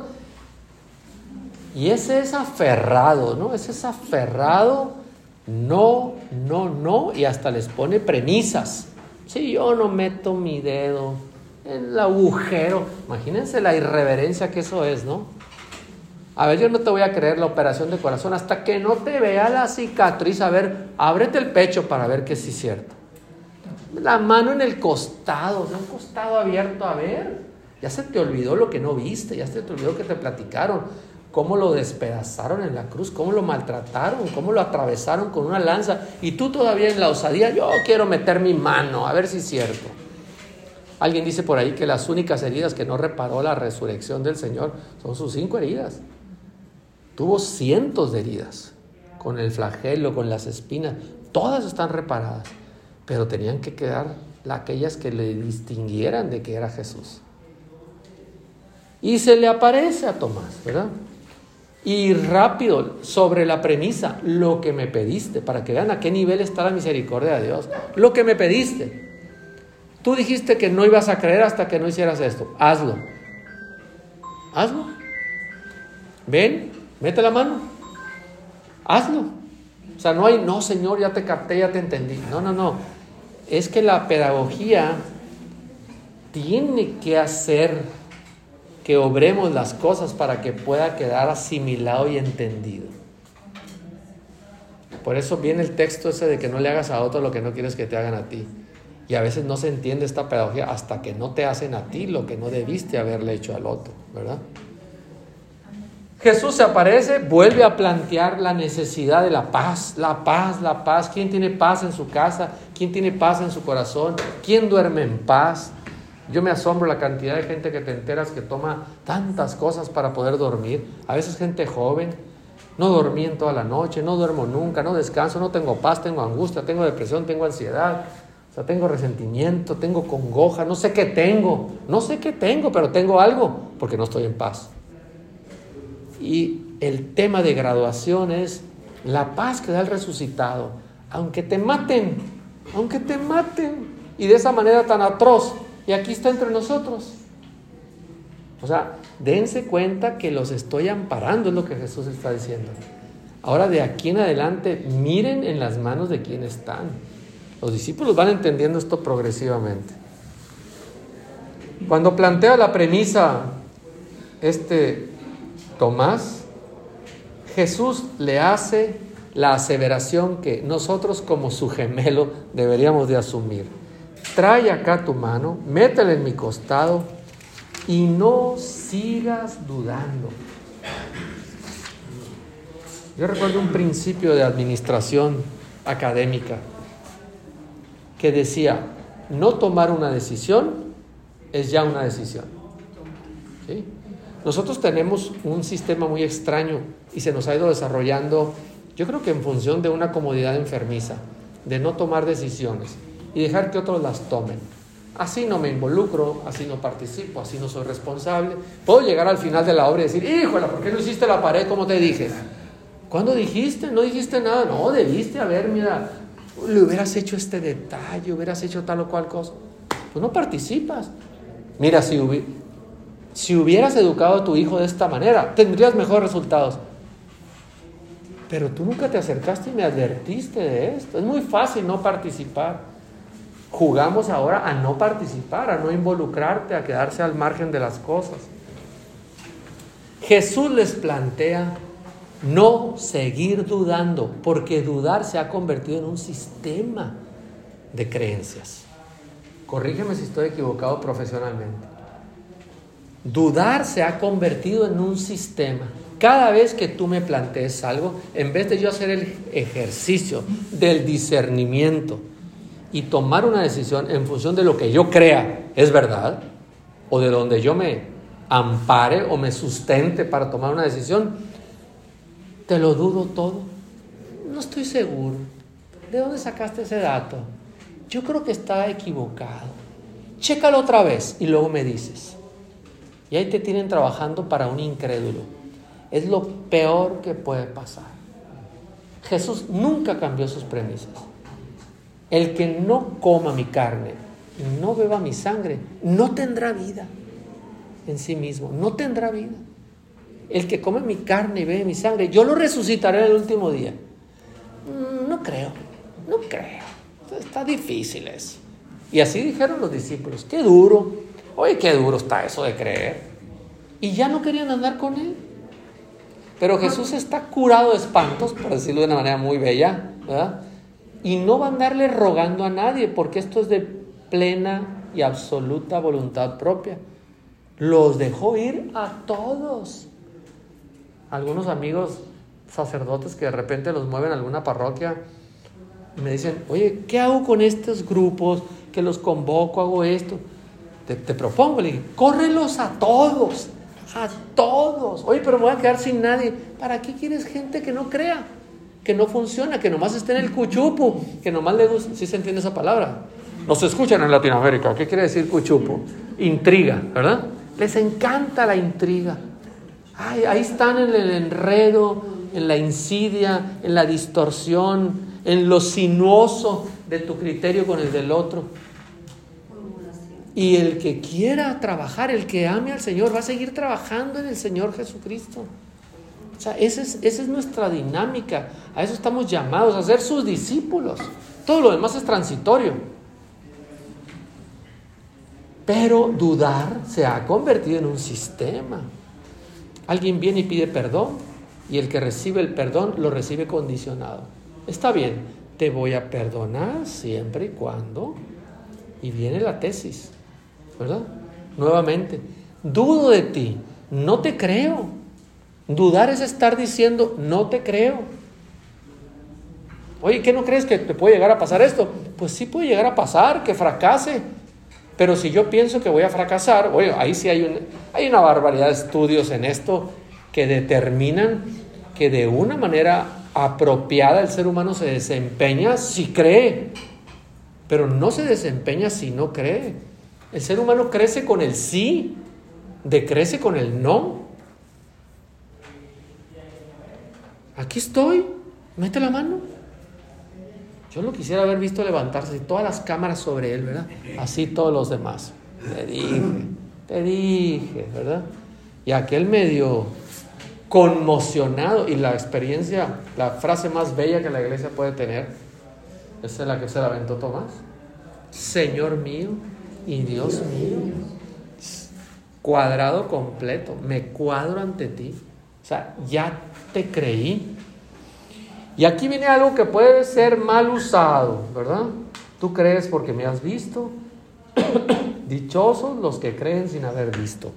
Y ese es aferrado, ¿no? Ese es aferrado, no, no, no, y hasta les pone premisas. Si yo no meto mi dedo en el agujero, imagínense la irreverencia que eso es, ¿no? A ver, yo no te voy a creer la operación de corazón hasta que no te vea la cicatriz. A ver, ábrete el pecho para ver que sí es cierto. La mano en el costado, o sea, un costado abierto a ver. Ya se te olvidó lo que no viste, ya se te olvidó que te platicaron. Cómo lo despedazaron en la cruz, cómo lo maltrataron, cómo lo atravesaron con una lanza. Y tú todavía en la osadía, yo quiero meter mi mano, a ver si es cierto. Alguien dice por ahí que las únicas heridas que no reparó la resurrección del Señor son sus cinco heridas. Tuvo cientos de heridas, con el flagelo, con las espinas, todas están reparadas, pero tenían que quedar aquellas que le distinguieran de que era Jesús. Y se le aparece a Tomás, ¿verdad? Y rápido, sobre la premisa, lo que me pediste, para que vean a qué nivel está la misericordia de Dios. Lo que me pediste. Tú dijiste que no ibas a creer hasta que no hicieras esto. Hazlo. Hazlo. Ven, mete la mano. Hazlo. O sea, no hay, no, Señor, ya te capté, ya te entendí. No, no, no. Es que la pedagogía tiene que hacer que obremos las cosas para que pueda quedar asimilado y entendido. Por eso viene el texto ese de que no le hagas a otro lo que no quieres que te hagan a ti. Y a veces no se entiende esta pedagogía hasta que no te hacen a ti lo que no debiste haberle hecho al otro, ¿verdad? Jesús se aparece, vuelve a plantear la necesidad de la paz, la paz, la paz. ¿Quién tiene paz en su casa? ¿Quién tiene paz en su corazón? ¿Quién duerme en paz? Yo me asombro la cantidad de gente que te enteras que toma tantas cosas para poder dormir. A veces gente joven, no dormí en toda la noche, no duermo nunca, no descanso, no tengo paz, tengo angustia, tengo depresión, tengo ansiedad, o sea, tengo resentimiento, tengo congoja, no sé qué tengo, no sé qué tengo, pero tengo algo porque no estoy en paz. Y el tema de graduación es la paz que da el resucitado, aunque te maten, aunque te maten, y de esa manera tan atroz. Y aquí está entre nosotros. O sea, dense cuenta que los estoy amparando, es lo que Jesús está diciendo. Ahora de aquí en adelante, miren en las manos de quién están. Los discípulos van entendiendo esto progresivamente. Cuando plantea la premisa este Tomás, Jesús le hace la aseveración que nosotros como su gemelo deberíamos de asumir. Trae acá tu mano, métela en mi costado y no sigas dudando. Yo recuerdo un principio de administración académica que decía, no tomar una decisión es ya una decisión. ¿Sí? Nosotros tenemos un sistema muy extraño y se nos ha ido desarrollando, yo creo que en función de una comodidad enfermiza, de no tomar decisiones y dejar que otros las tomen. Así no me involucro, así no participo, así no soy responsable. Puedo llegar al final de la obra y decir, híjole, ¿por qué no hiciste la pared como te dije? ¿Cuándo dijiste? No dijiste nada. No, debiste haber, mira, le hubieras hecho este detalle, hubieras hecho tal o cual cosa. Pues no participas. Mira, si, hubi- si hubieras educado a tu hijo de esta manera, tendrías mejores resultados. Pero tú nunca te acercaste y me advertiste de esto. Es muy fácil no participar. Jugamos ahora a no participar, a no involucrarte, a quedarse al margen de las cosas. Jesús les plantea no seguir dudando, porque dudar se ha convertido en un sistema de creencias. Corrígeme si estoy equivocado profesionalmente. Dudar se ha convertido en un sistema. Cada vez que tú me plantees algo, en vez de yo hacer el ejercicio del discernimiento y tomar una decisión en función de lo que yo crea es verdad, o de donde yo me ampare o me sustente para tomar una decisión, te lo dudo todo. No estoy seguro. ¿De dónde sacaste ese dato? Yo creo que está equivocado. Chécalo otra vez y luego me dices. Y ahí te tienen trabajando para un incrédulo. Es lo peor que puede pasar. Jesús nunca cambió sus premisas. El que no coma mi carne y no beba mi sangre, no tendrá vida en sí mismo, no tendrá vida. El que come mi carne y bebe mi sangre, yo lo resucitaré en el último día. No creo, no creo. Está difícil eso. Y así dijeron los discípulos, qué duro. Oye, qué duro está eso de creer. Y ya no querían andar con él. Pero Jesús está curado de espantos, por decirlo de una manera muy bella, ¿verdad? Y no va a andarle rogando a nadie, porque esto es de plena y absoluta voluntad propia. Los dejó ir a todos. Algunos amigos sacerdotes que de repente los mueven a alguna parroquia y me dicen, oye, ¿qué hago con estos grupos? Que los convoco, hago esto. Te, te propongo, le digo, córrelos a todos, a todos. Oye, pero me voy a quedar sin nadie. ¿Para qué quieres gente que no crea? Que no funciona, que nomás esté en el cuchupo, que nomás le gusta. ¿Sí se entiende esa palabra? No se escuchan en Latinoamérica. ¿Qué quiere decir cuchupo? Intriga, ¿verdad? Les encanta la intriga. Ay, ahí están en el enredo, en la insidia, en la distorsión, en lo sinuoso de tu criterio con el del otro. Y el que quiera trabajar, el que ame al Señor, va a seguir trabajando en el Señor Jesucristo. O sea, esa es, esa es nuestra dinámica. A eso estamos llamados, a ser sus discípulos. Todo lo demás es transitorio. Pero dudar se ha convertido en un sistema. Alguien viene y pide perdón, y el que recibe el perdón lo recibe condicionado. Está bien, te voy a perdonar siempre y cuando. Y viene la tesis, ¿verdad? Nuevamente, dudo de ti, no te creo. Dudar es estar diciendo, no te creo. Oye, ¿qué no crees que te puede llegar a pasar esto? Pues sí puede llegar a pasar, que fracase. Pero si yo pienso que voy a fracasar, oye, ahí sí hay, un, hay una barbaridad de estudios en esto que determinan que de una manera apropiada el ser humano se desempeña si cree, pero no se desempeña si no cree. El ser humano crece con el sí, decrece con el no. Aquí estoy, mete la mano. Yo lo quisiera haber visto levantarse y todas las cámaras sobre él, ¿verdad? Así todos los demás. Te dije, te dije, ¿verdad? Y aquel medio conmocionado, y la experiencia, la frase más bella que la iglesia puede tener, esa es la que se la aventó Tomás. Señor mío y Dios mío. Cuadrado completo, me cuadro ante ti. O sea, ya te creí. Y aquí viene algo que puede ser mal usado, ¿verdad? Tú crees porque me has visto. Dichosos los que creen sin haber visto.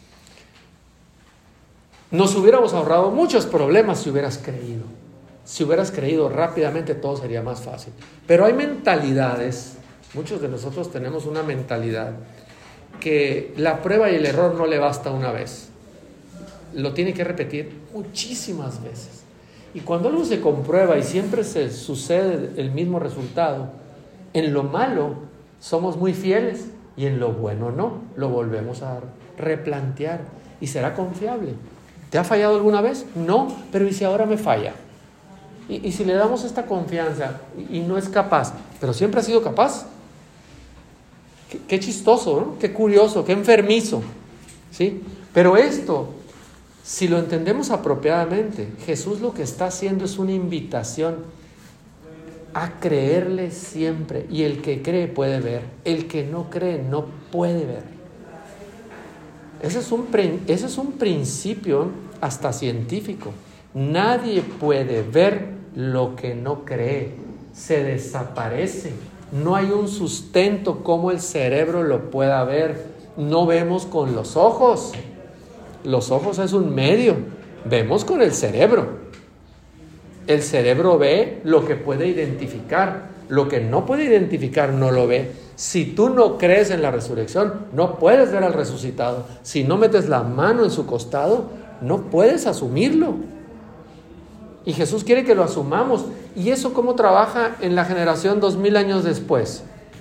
Nos hubiéramos ahorrado muchos problemas si hubieras creído. Si hubieras creído rápidamente todo sería más fácil. Pero hay mentalidades, muchos de nosotros tenemos una mentalidad que la prueba y el error no le basta una vez. Lo tiene que repetir muchísimas veces. Y cuando algo se comprueba y siempre se sucede el mismo resultado, en lo malo somos muy fieles y en lo bueno no, lo volvemos a replantear y será confiable. ¿Te ha fallado alguna vez? No, pero ¿y si ahora me falla? Y, y si le damos esta confianza y, y no es capaz, pero siempre ha sido capaz. Qué, qué chistoso, ¿no? Qué curioso, qué enfermizo, ¿sí? Pero esto, si lo entendemos apropiadamente, Jesús lo que está haciendo es una invitación a creerle siempre. Y el que cree puede ver, el que no cree no puede ver. Ese es un, ese es un principio hasta científico. Nadie puede ver lo que no cree. Se desaparece. No hay un sustento como el cerebro lo pueda ver. No vemos con los ojos. Los ojos es un medio. Vemos con el cerebro. El cerebro ve lo que puede identificar. Lo que no puede identificar no lo ve. Si tú no crees en la resurrección, no puedes ver al resucitado. Si no metes la mano en su costado, no puedes asumirlo. Y Jesús quiere que lo asumamos. ¿Y eso cómo trabaja en la generación dos mil años después?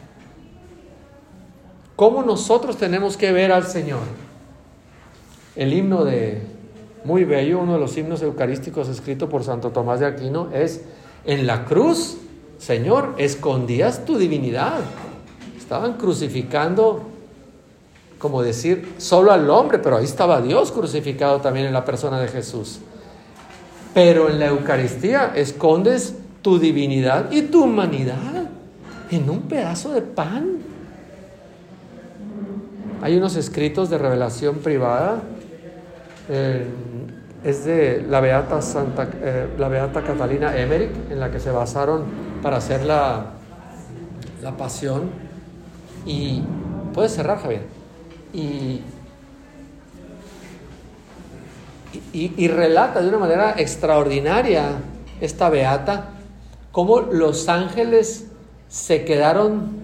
¿Cómo nosotros tenemos que ver al Señor? El himno de, muy bello, uno de los himnos eucarísticos escrito por Santo Tomás de Aquino es: en la cruz, Señor, escondías tu divinidad. Estaban crucificando, como decir, solo al hombre, pero ahí estaba Dios crucificado también en la persona de Jesús. Pero en la Eucaristía escondes tu divinidad y tu humanidad en un pedazo de pan. Hay unos escritos de revelación privada, eh, es de la beata, Santa, eh, la beata Catalina Emmerich, en la que se basaron para hacer la, la pasión. Y puedes cerrar, Javier. Y, y, y relata de una manera extraordinaria esta beata cómo los ángeles se quedaron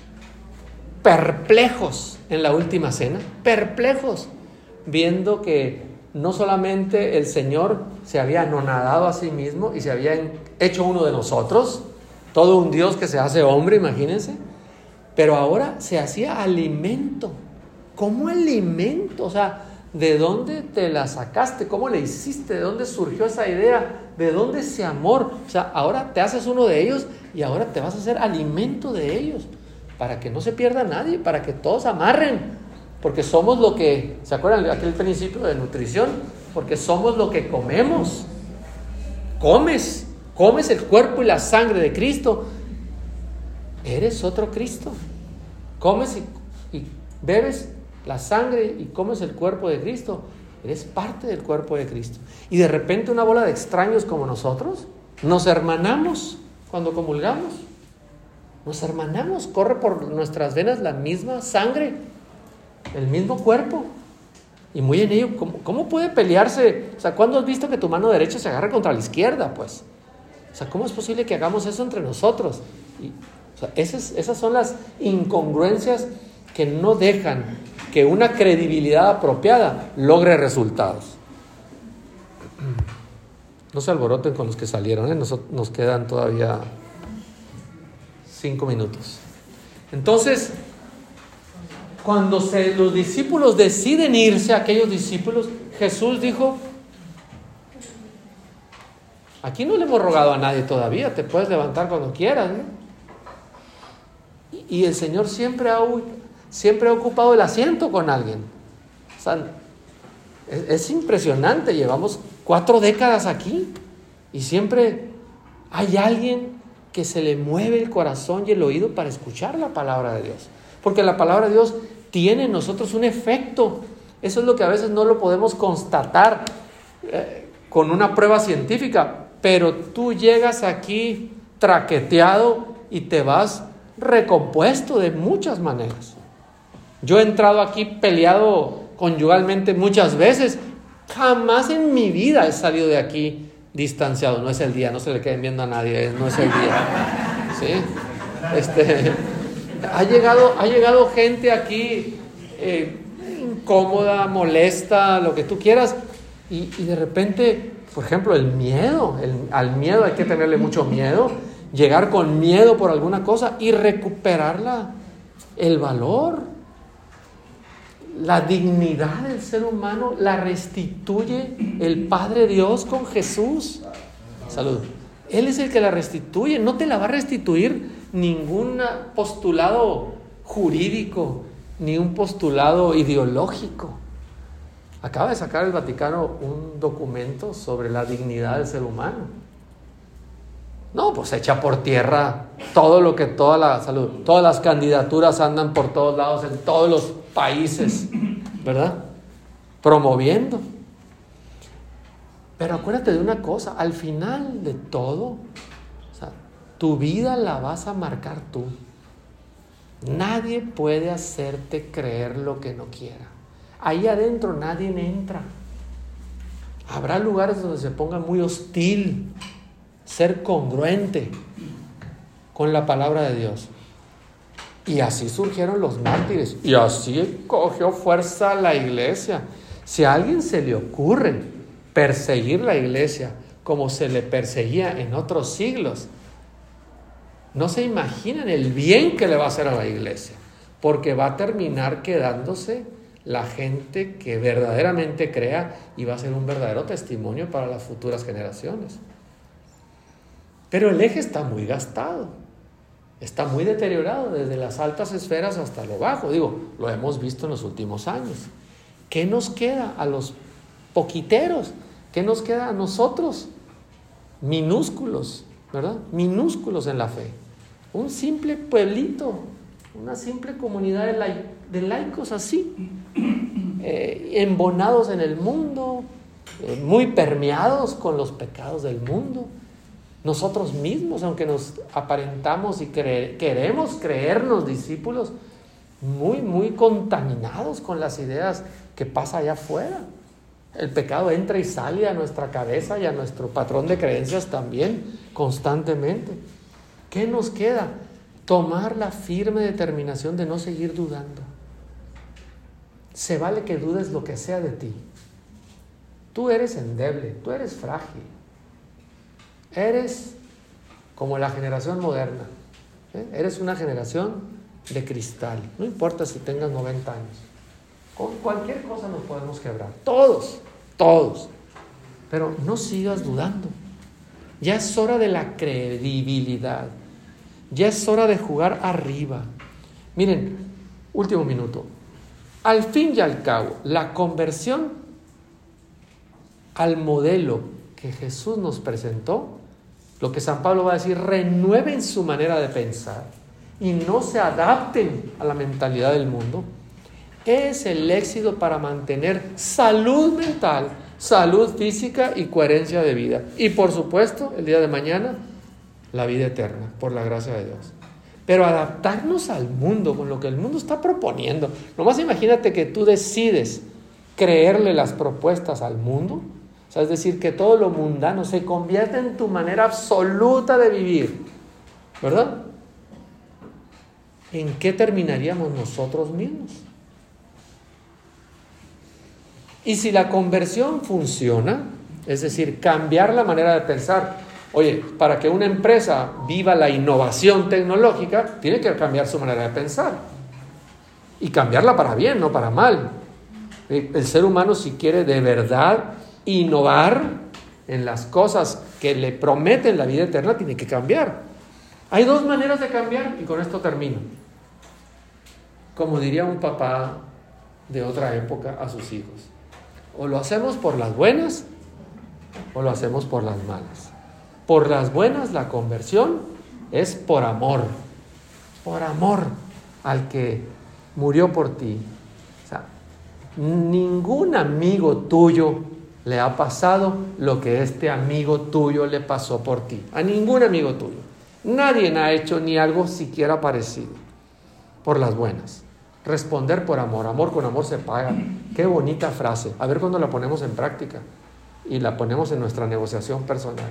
perplejos en la última cena, perplejos, viendo que no solamente el Señor se había anonadado a sí mismo y se había hecho uno de nosotros, todo un Dios que se hace hombre, imagínense, pero ahora se hacía alimento. ¿Cómo alimento? O sea, ¿de dónde te la sacaste? ¿Cómo le hiciste? ¿De dónde surgió esa idea? ¿De dónde ese amor? O sea, ahora te haces uno de ellos y ahora te vas a hacer alimento de ellos, para que no se pierda nadie, para que todos amarren. Porque somos lo que, ¿se acuerdan de aquel principio de nutrición? Porque somos lo que comemos. Comes, comes el cuerpo y la sangre de Cristo. Eres otro Cristo. Comes y, y bebes la sangre y comes el cuerpo de Cristo. Eres parte del cuerpo de Cristo. Y de repente una bola de extraños como nosotros, nos hermanamos cuando comulgamos. Nos hermanamos, corre por nuestras venas la misma sangre, el mismo cuerpo. Y muy en ello, ¿cómo, cómo puede pelearse? O sea, ¿cuándo has visto que tu mano derecha se agarra contra la izquierda? Pues, o sea, ¿cómo es posible que hagamos eso entre nosotros? Y, o sea, esas, esas son las incongruencias que no dejan que una credibilidad apropiada logre resultados. No se alboroten con los que salieron, ¿eh? nos, nos quedan todavía cinco minutos. Entonces, cuando se, los discípulos deciden irse, aquellos discípulos, Jesús dijo: aquí no le hemos rogado a nadie todavía, te puedes levantar cuando quieras, ¿no? Y, y el Señor siempre ha, siempre ha ocupado el asiento con alguien. O sea, es, es impresionante, llevamos cuatro décadas aquí y siempre hay alguien que se le mueve el corazón y el oído para escuchar la palabra de Dios. Porque la palabra de Dios tiene en nosotros un efecto. Eso es lo que a veces no lo podemos constatar eh, con una prueba científica. Pero tú llegas aquí traqueteado y te vas recompuesto de muchas maneras. Yo he entrado aquí peleado conyugalmente muchas veces. Jamás en mi vida he salido de aquí distanciado. No es el día, no se le queden viendo a nadie, no es el día. ¿Sí? Este, ha llegado, ha llegado gente aquí eh, incómoda, molesta, lo que tú quieras, y, y de repente, por ejemplo, el miedo, el, al miedo hay que tenerle mucho miedo, llegar con miedo por alguna cosa y recuperarla, el valor. La dignidad del ser humano la restituye el Padre Dios con Jesús. Salud. Él es el que la restituye. No te la va a restituir ningún postulado jurídico, ni un postulado ideológico. Acaba de sacar el Vaticano un documento sobre la dignidad del ser humano. No, pues echa por tierra todo lo que toda la salud, todas las candidaturas andan por todos lados, en todos los países, ¿verdad? Promoviendo. Pero acuérdate de una cosa, al final de todo, o sea, tu vida la vas a marcar tú. Nadie puede hacerte creer lo que no quiera. Ahí adentro nadie entra. Habrá lugares donde se ponga muy hostil. Ser congruente con la palabra de Dios. Y así surgieron los mártires. Y así cogió fuerza la iglesia. Si a alguien se le ocurre perseguir la iglesia como se le perseguía en otros siglos, no se imaginan el bien que le va a hacer a la iglesia. Porque va a terminar quedándose la gente que verdaderamente crea y va a ser un verdadero testimonio para las futuras generaciones. Pero el eje está muy gastado, está muy deteriorado desde las altas esferas hasta lo bajo. Digo, lo hemos visto en los últimos años. ¿Qué nos queda a los poquiteros? ¿Qué nos queda a nosotros? Minúsculos, ¿verdad? Minúsculos en la fe. Un simple pueblito, una simple comunidad de, lai- de laicos así, eh, embonados en el mundo, eh, muy permeados con los pecados del mundo. Nosotros mismos, aunque nos aparentamos y cre- queremos creernos discípulos, muy, muy contaminados con las ideas que pasa allá afuera. El pecado entra y sale a nuestra cabeza y a nuestro patrón de creencias también, constantemente. ¿Qué nos queda? Tomar la firme determinación de no seguir dudando. Se vale que dudes lo que sea de ti. Tú eres endeble, tú eres frágil. Eres como la generación moderna. ¿eh? Eres una generación de cristal. No importa si tengas noventa años. Con cualquier cosa nos podemos quebrar. Todos, todos. Pero no sigas dudando. Ya es hora de la credibilidad. Ya es hora de jugar arriba. Miren, último minuto. Al fin y al cabo, la conversión al modelo que Jesús nos presentó, lo que San Pablo va a decir, renueven su manera de pensar y no se adapten a la mentalidad del mundo, es el éxito para mantener salud mental, salud física y coherencia de vida. Y por supuesto, el día de mañana, la vida eterna, por la gracia de Dios. Pero adaptarnos al mundo, con lo que el mundo está proponiendo. Nomás imagínate que tú decides creerle las propuestas al mundo. O sea, es decir, que todo lo mundano se convierte en tu manera absoluta de vivir. ¿Verdad? ¿En qué terminaríamos nosotros mismos? Y si la conversión funciona, es decir, cambiar la manera de pensar. Oye, para que una empresa viva la innovación tecnológica, tiene que cambiar su manera de pensar. Y cambiarla para bien, no para mal. El ser humano, si quiere de verdad innovar en las cosas que le prometen la vida eterna, tiene que cambiar. Hay dos maneras de cambiar, y con esto termino. Como diría un papá de otra época a sus hijos. O lo hacemos por las buenas, o lo hacemos por las malas. Por las buenas, la conversión es por amor, por amor al que murió por ti. O sea, ningún amigo tuyo le ha pasado lo que este amigo tuyo le pasó por ti. A ningún amigo tuyo. Nadie ha hecho ni algo siquiera parecido. Por las buenas. Responder por amor. Amor con amor se paga. Qué bonita frase. A ver cuándo la ponemos en práctica y la ponemos en nuestra negociación personal.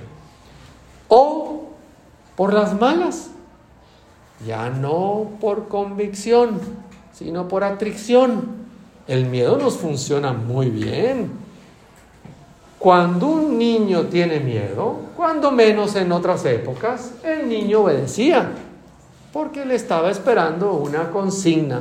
O por las malas, ya no por convicción, sino por atracción. El miedo nos funciona muy bien. Cuando un niño tiene miedo, cuando menos en otras épocas, el niño obedecía, porque le estaba esperando una consigna.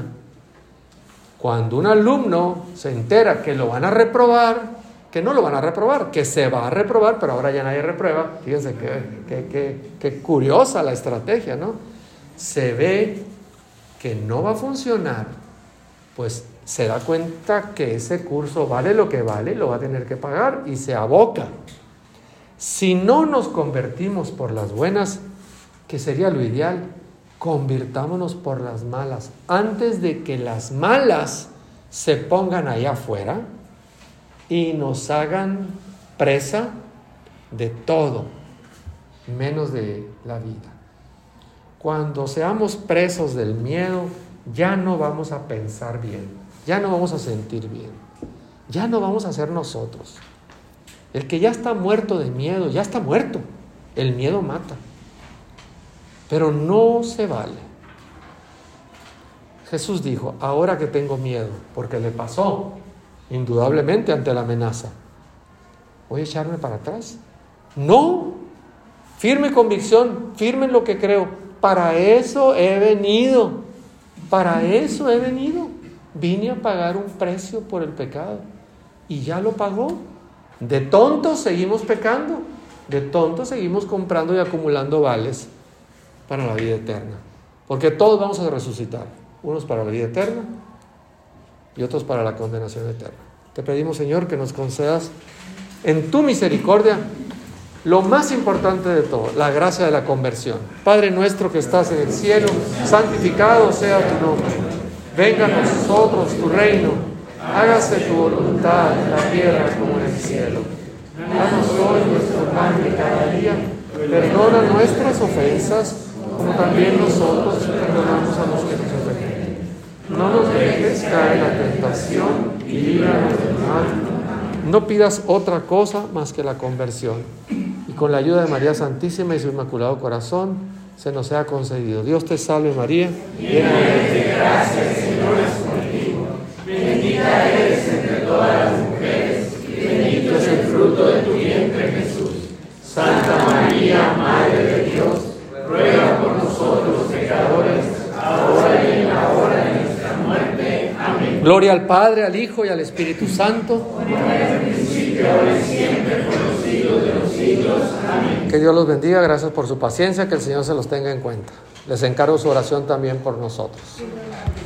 Cuando un alumno se entera que lo van a reprobar, que no lo van a reprobar, que se va a reprobar, pero ahora ya nadie reprueba. Fíjense qué curiosa la estrategia, ¿no? Se ve que no va a funcionar, pues se da cuenta que ese curso vale lo que vale, lo va a tener que pagar y se aboca. Si no nos convertimos por las buenas, que sería lo ideal, convirtámonos por las malas, antes de que las malas se pongan allá afuera y nos hagan presa de todo, menos de la vida. Cuando seamos presos del miedo, ya no vamos a pensar bien, ya no vamos a sentir bien, ya no vamos a ser nosotros. El que ya está muerto de miedo, ya está muerto. El miedo mata. Pero no se vale. Jesús dijo, ahora que tengo miedo, porque le pasó indudablemente ante la amenaza, ¿voy a echarme para atrás? No, firme convicción, firme en lo que creo. Para eso he venido, para eso he venido. Vine a pagar un precio por el pecado y ya lo pagó. De tontos seguimos pecando, de tontos seguimos comprando y acumulando vales para la vida eterna, porque todos vamos a resucitar, unos para la vida eterna y otros para la condenación eterna. Te pedimos, Señor, que nos concedas en tu misericordia lo más importante de todo, la gracia de la conversión. Padre nuestro que estás en el cielo, santificado sea tu nombre. Venga a nosotros tu reino, hágase tu voluntad en la tierra como en el cielo. Danos hoy nuestro pan de cada día, Perdona nuestras ofensas, como también nosotros perdonamos a los que nos ofenden. No nos dejes caer en la tentación y líbranos del mal. No pidas otra cosa más que la conversión. Y con la ayuda de María Santísima y su Inmaculado Corazón, se nos sea concedido. Dios te salve María. Llena eres de gracia, el Señor es contigo. Bendita eres entre todas las mujeres, y bendito es el fruto de tu vientre, Jesús. Santa María, Madre de Dios, ruega por nosotros los pecadores, ahora y en la hora de nuestra muerte. Amén. Gloria al Padre, al Hijo y al Espíritu Santo. Como era en el principio, ahora y siempre, por los siglos de los siglos. Amén. Que Dios los bendiga, gracias por su paciencia, que el Señor se los tenga en cuenta. Les encargo su oración también por nosotros.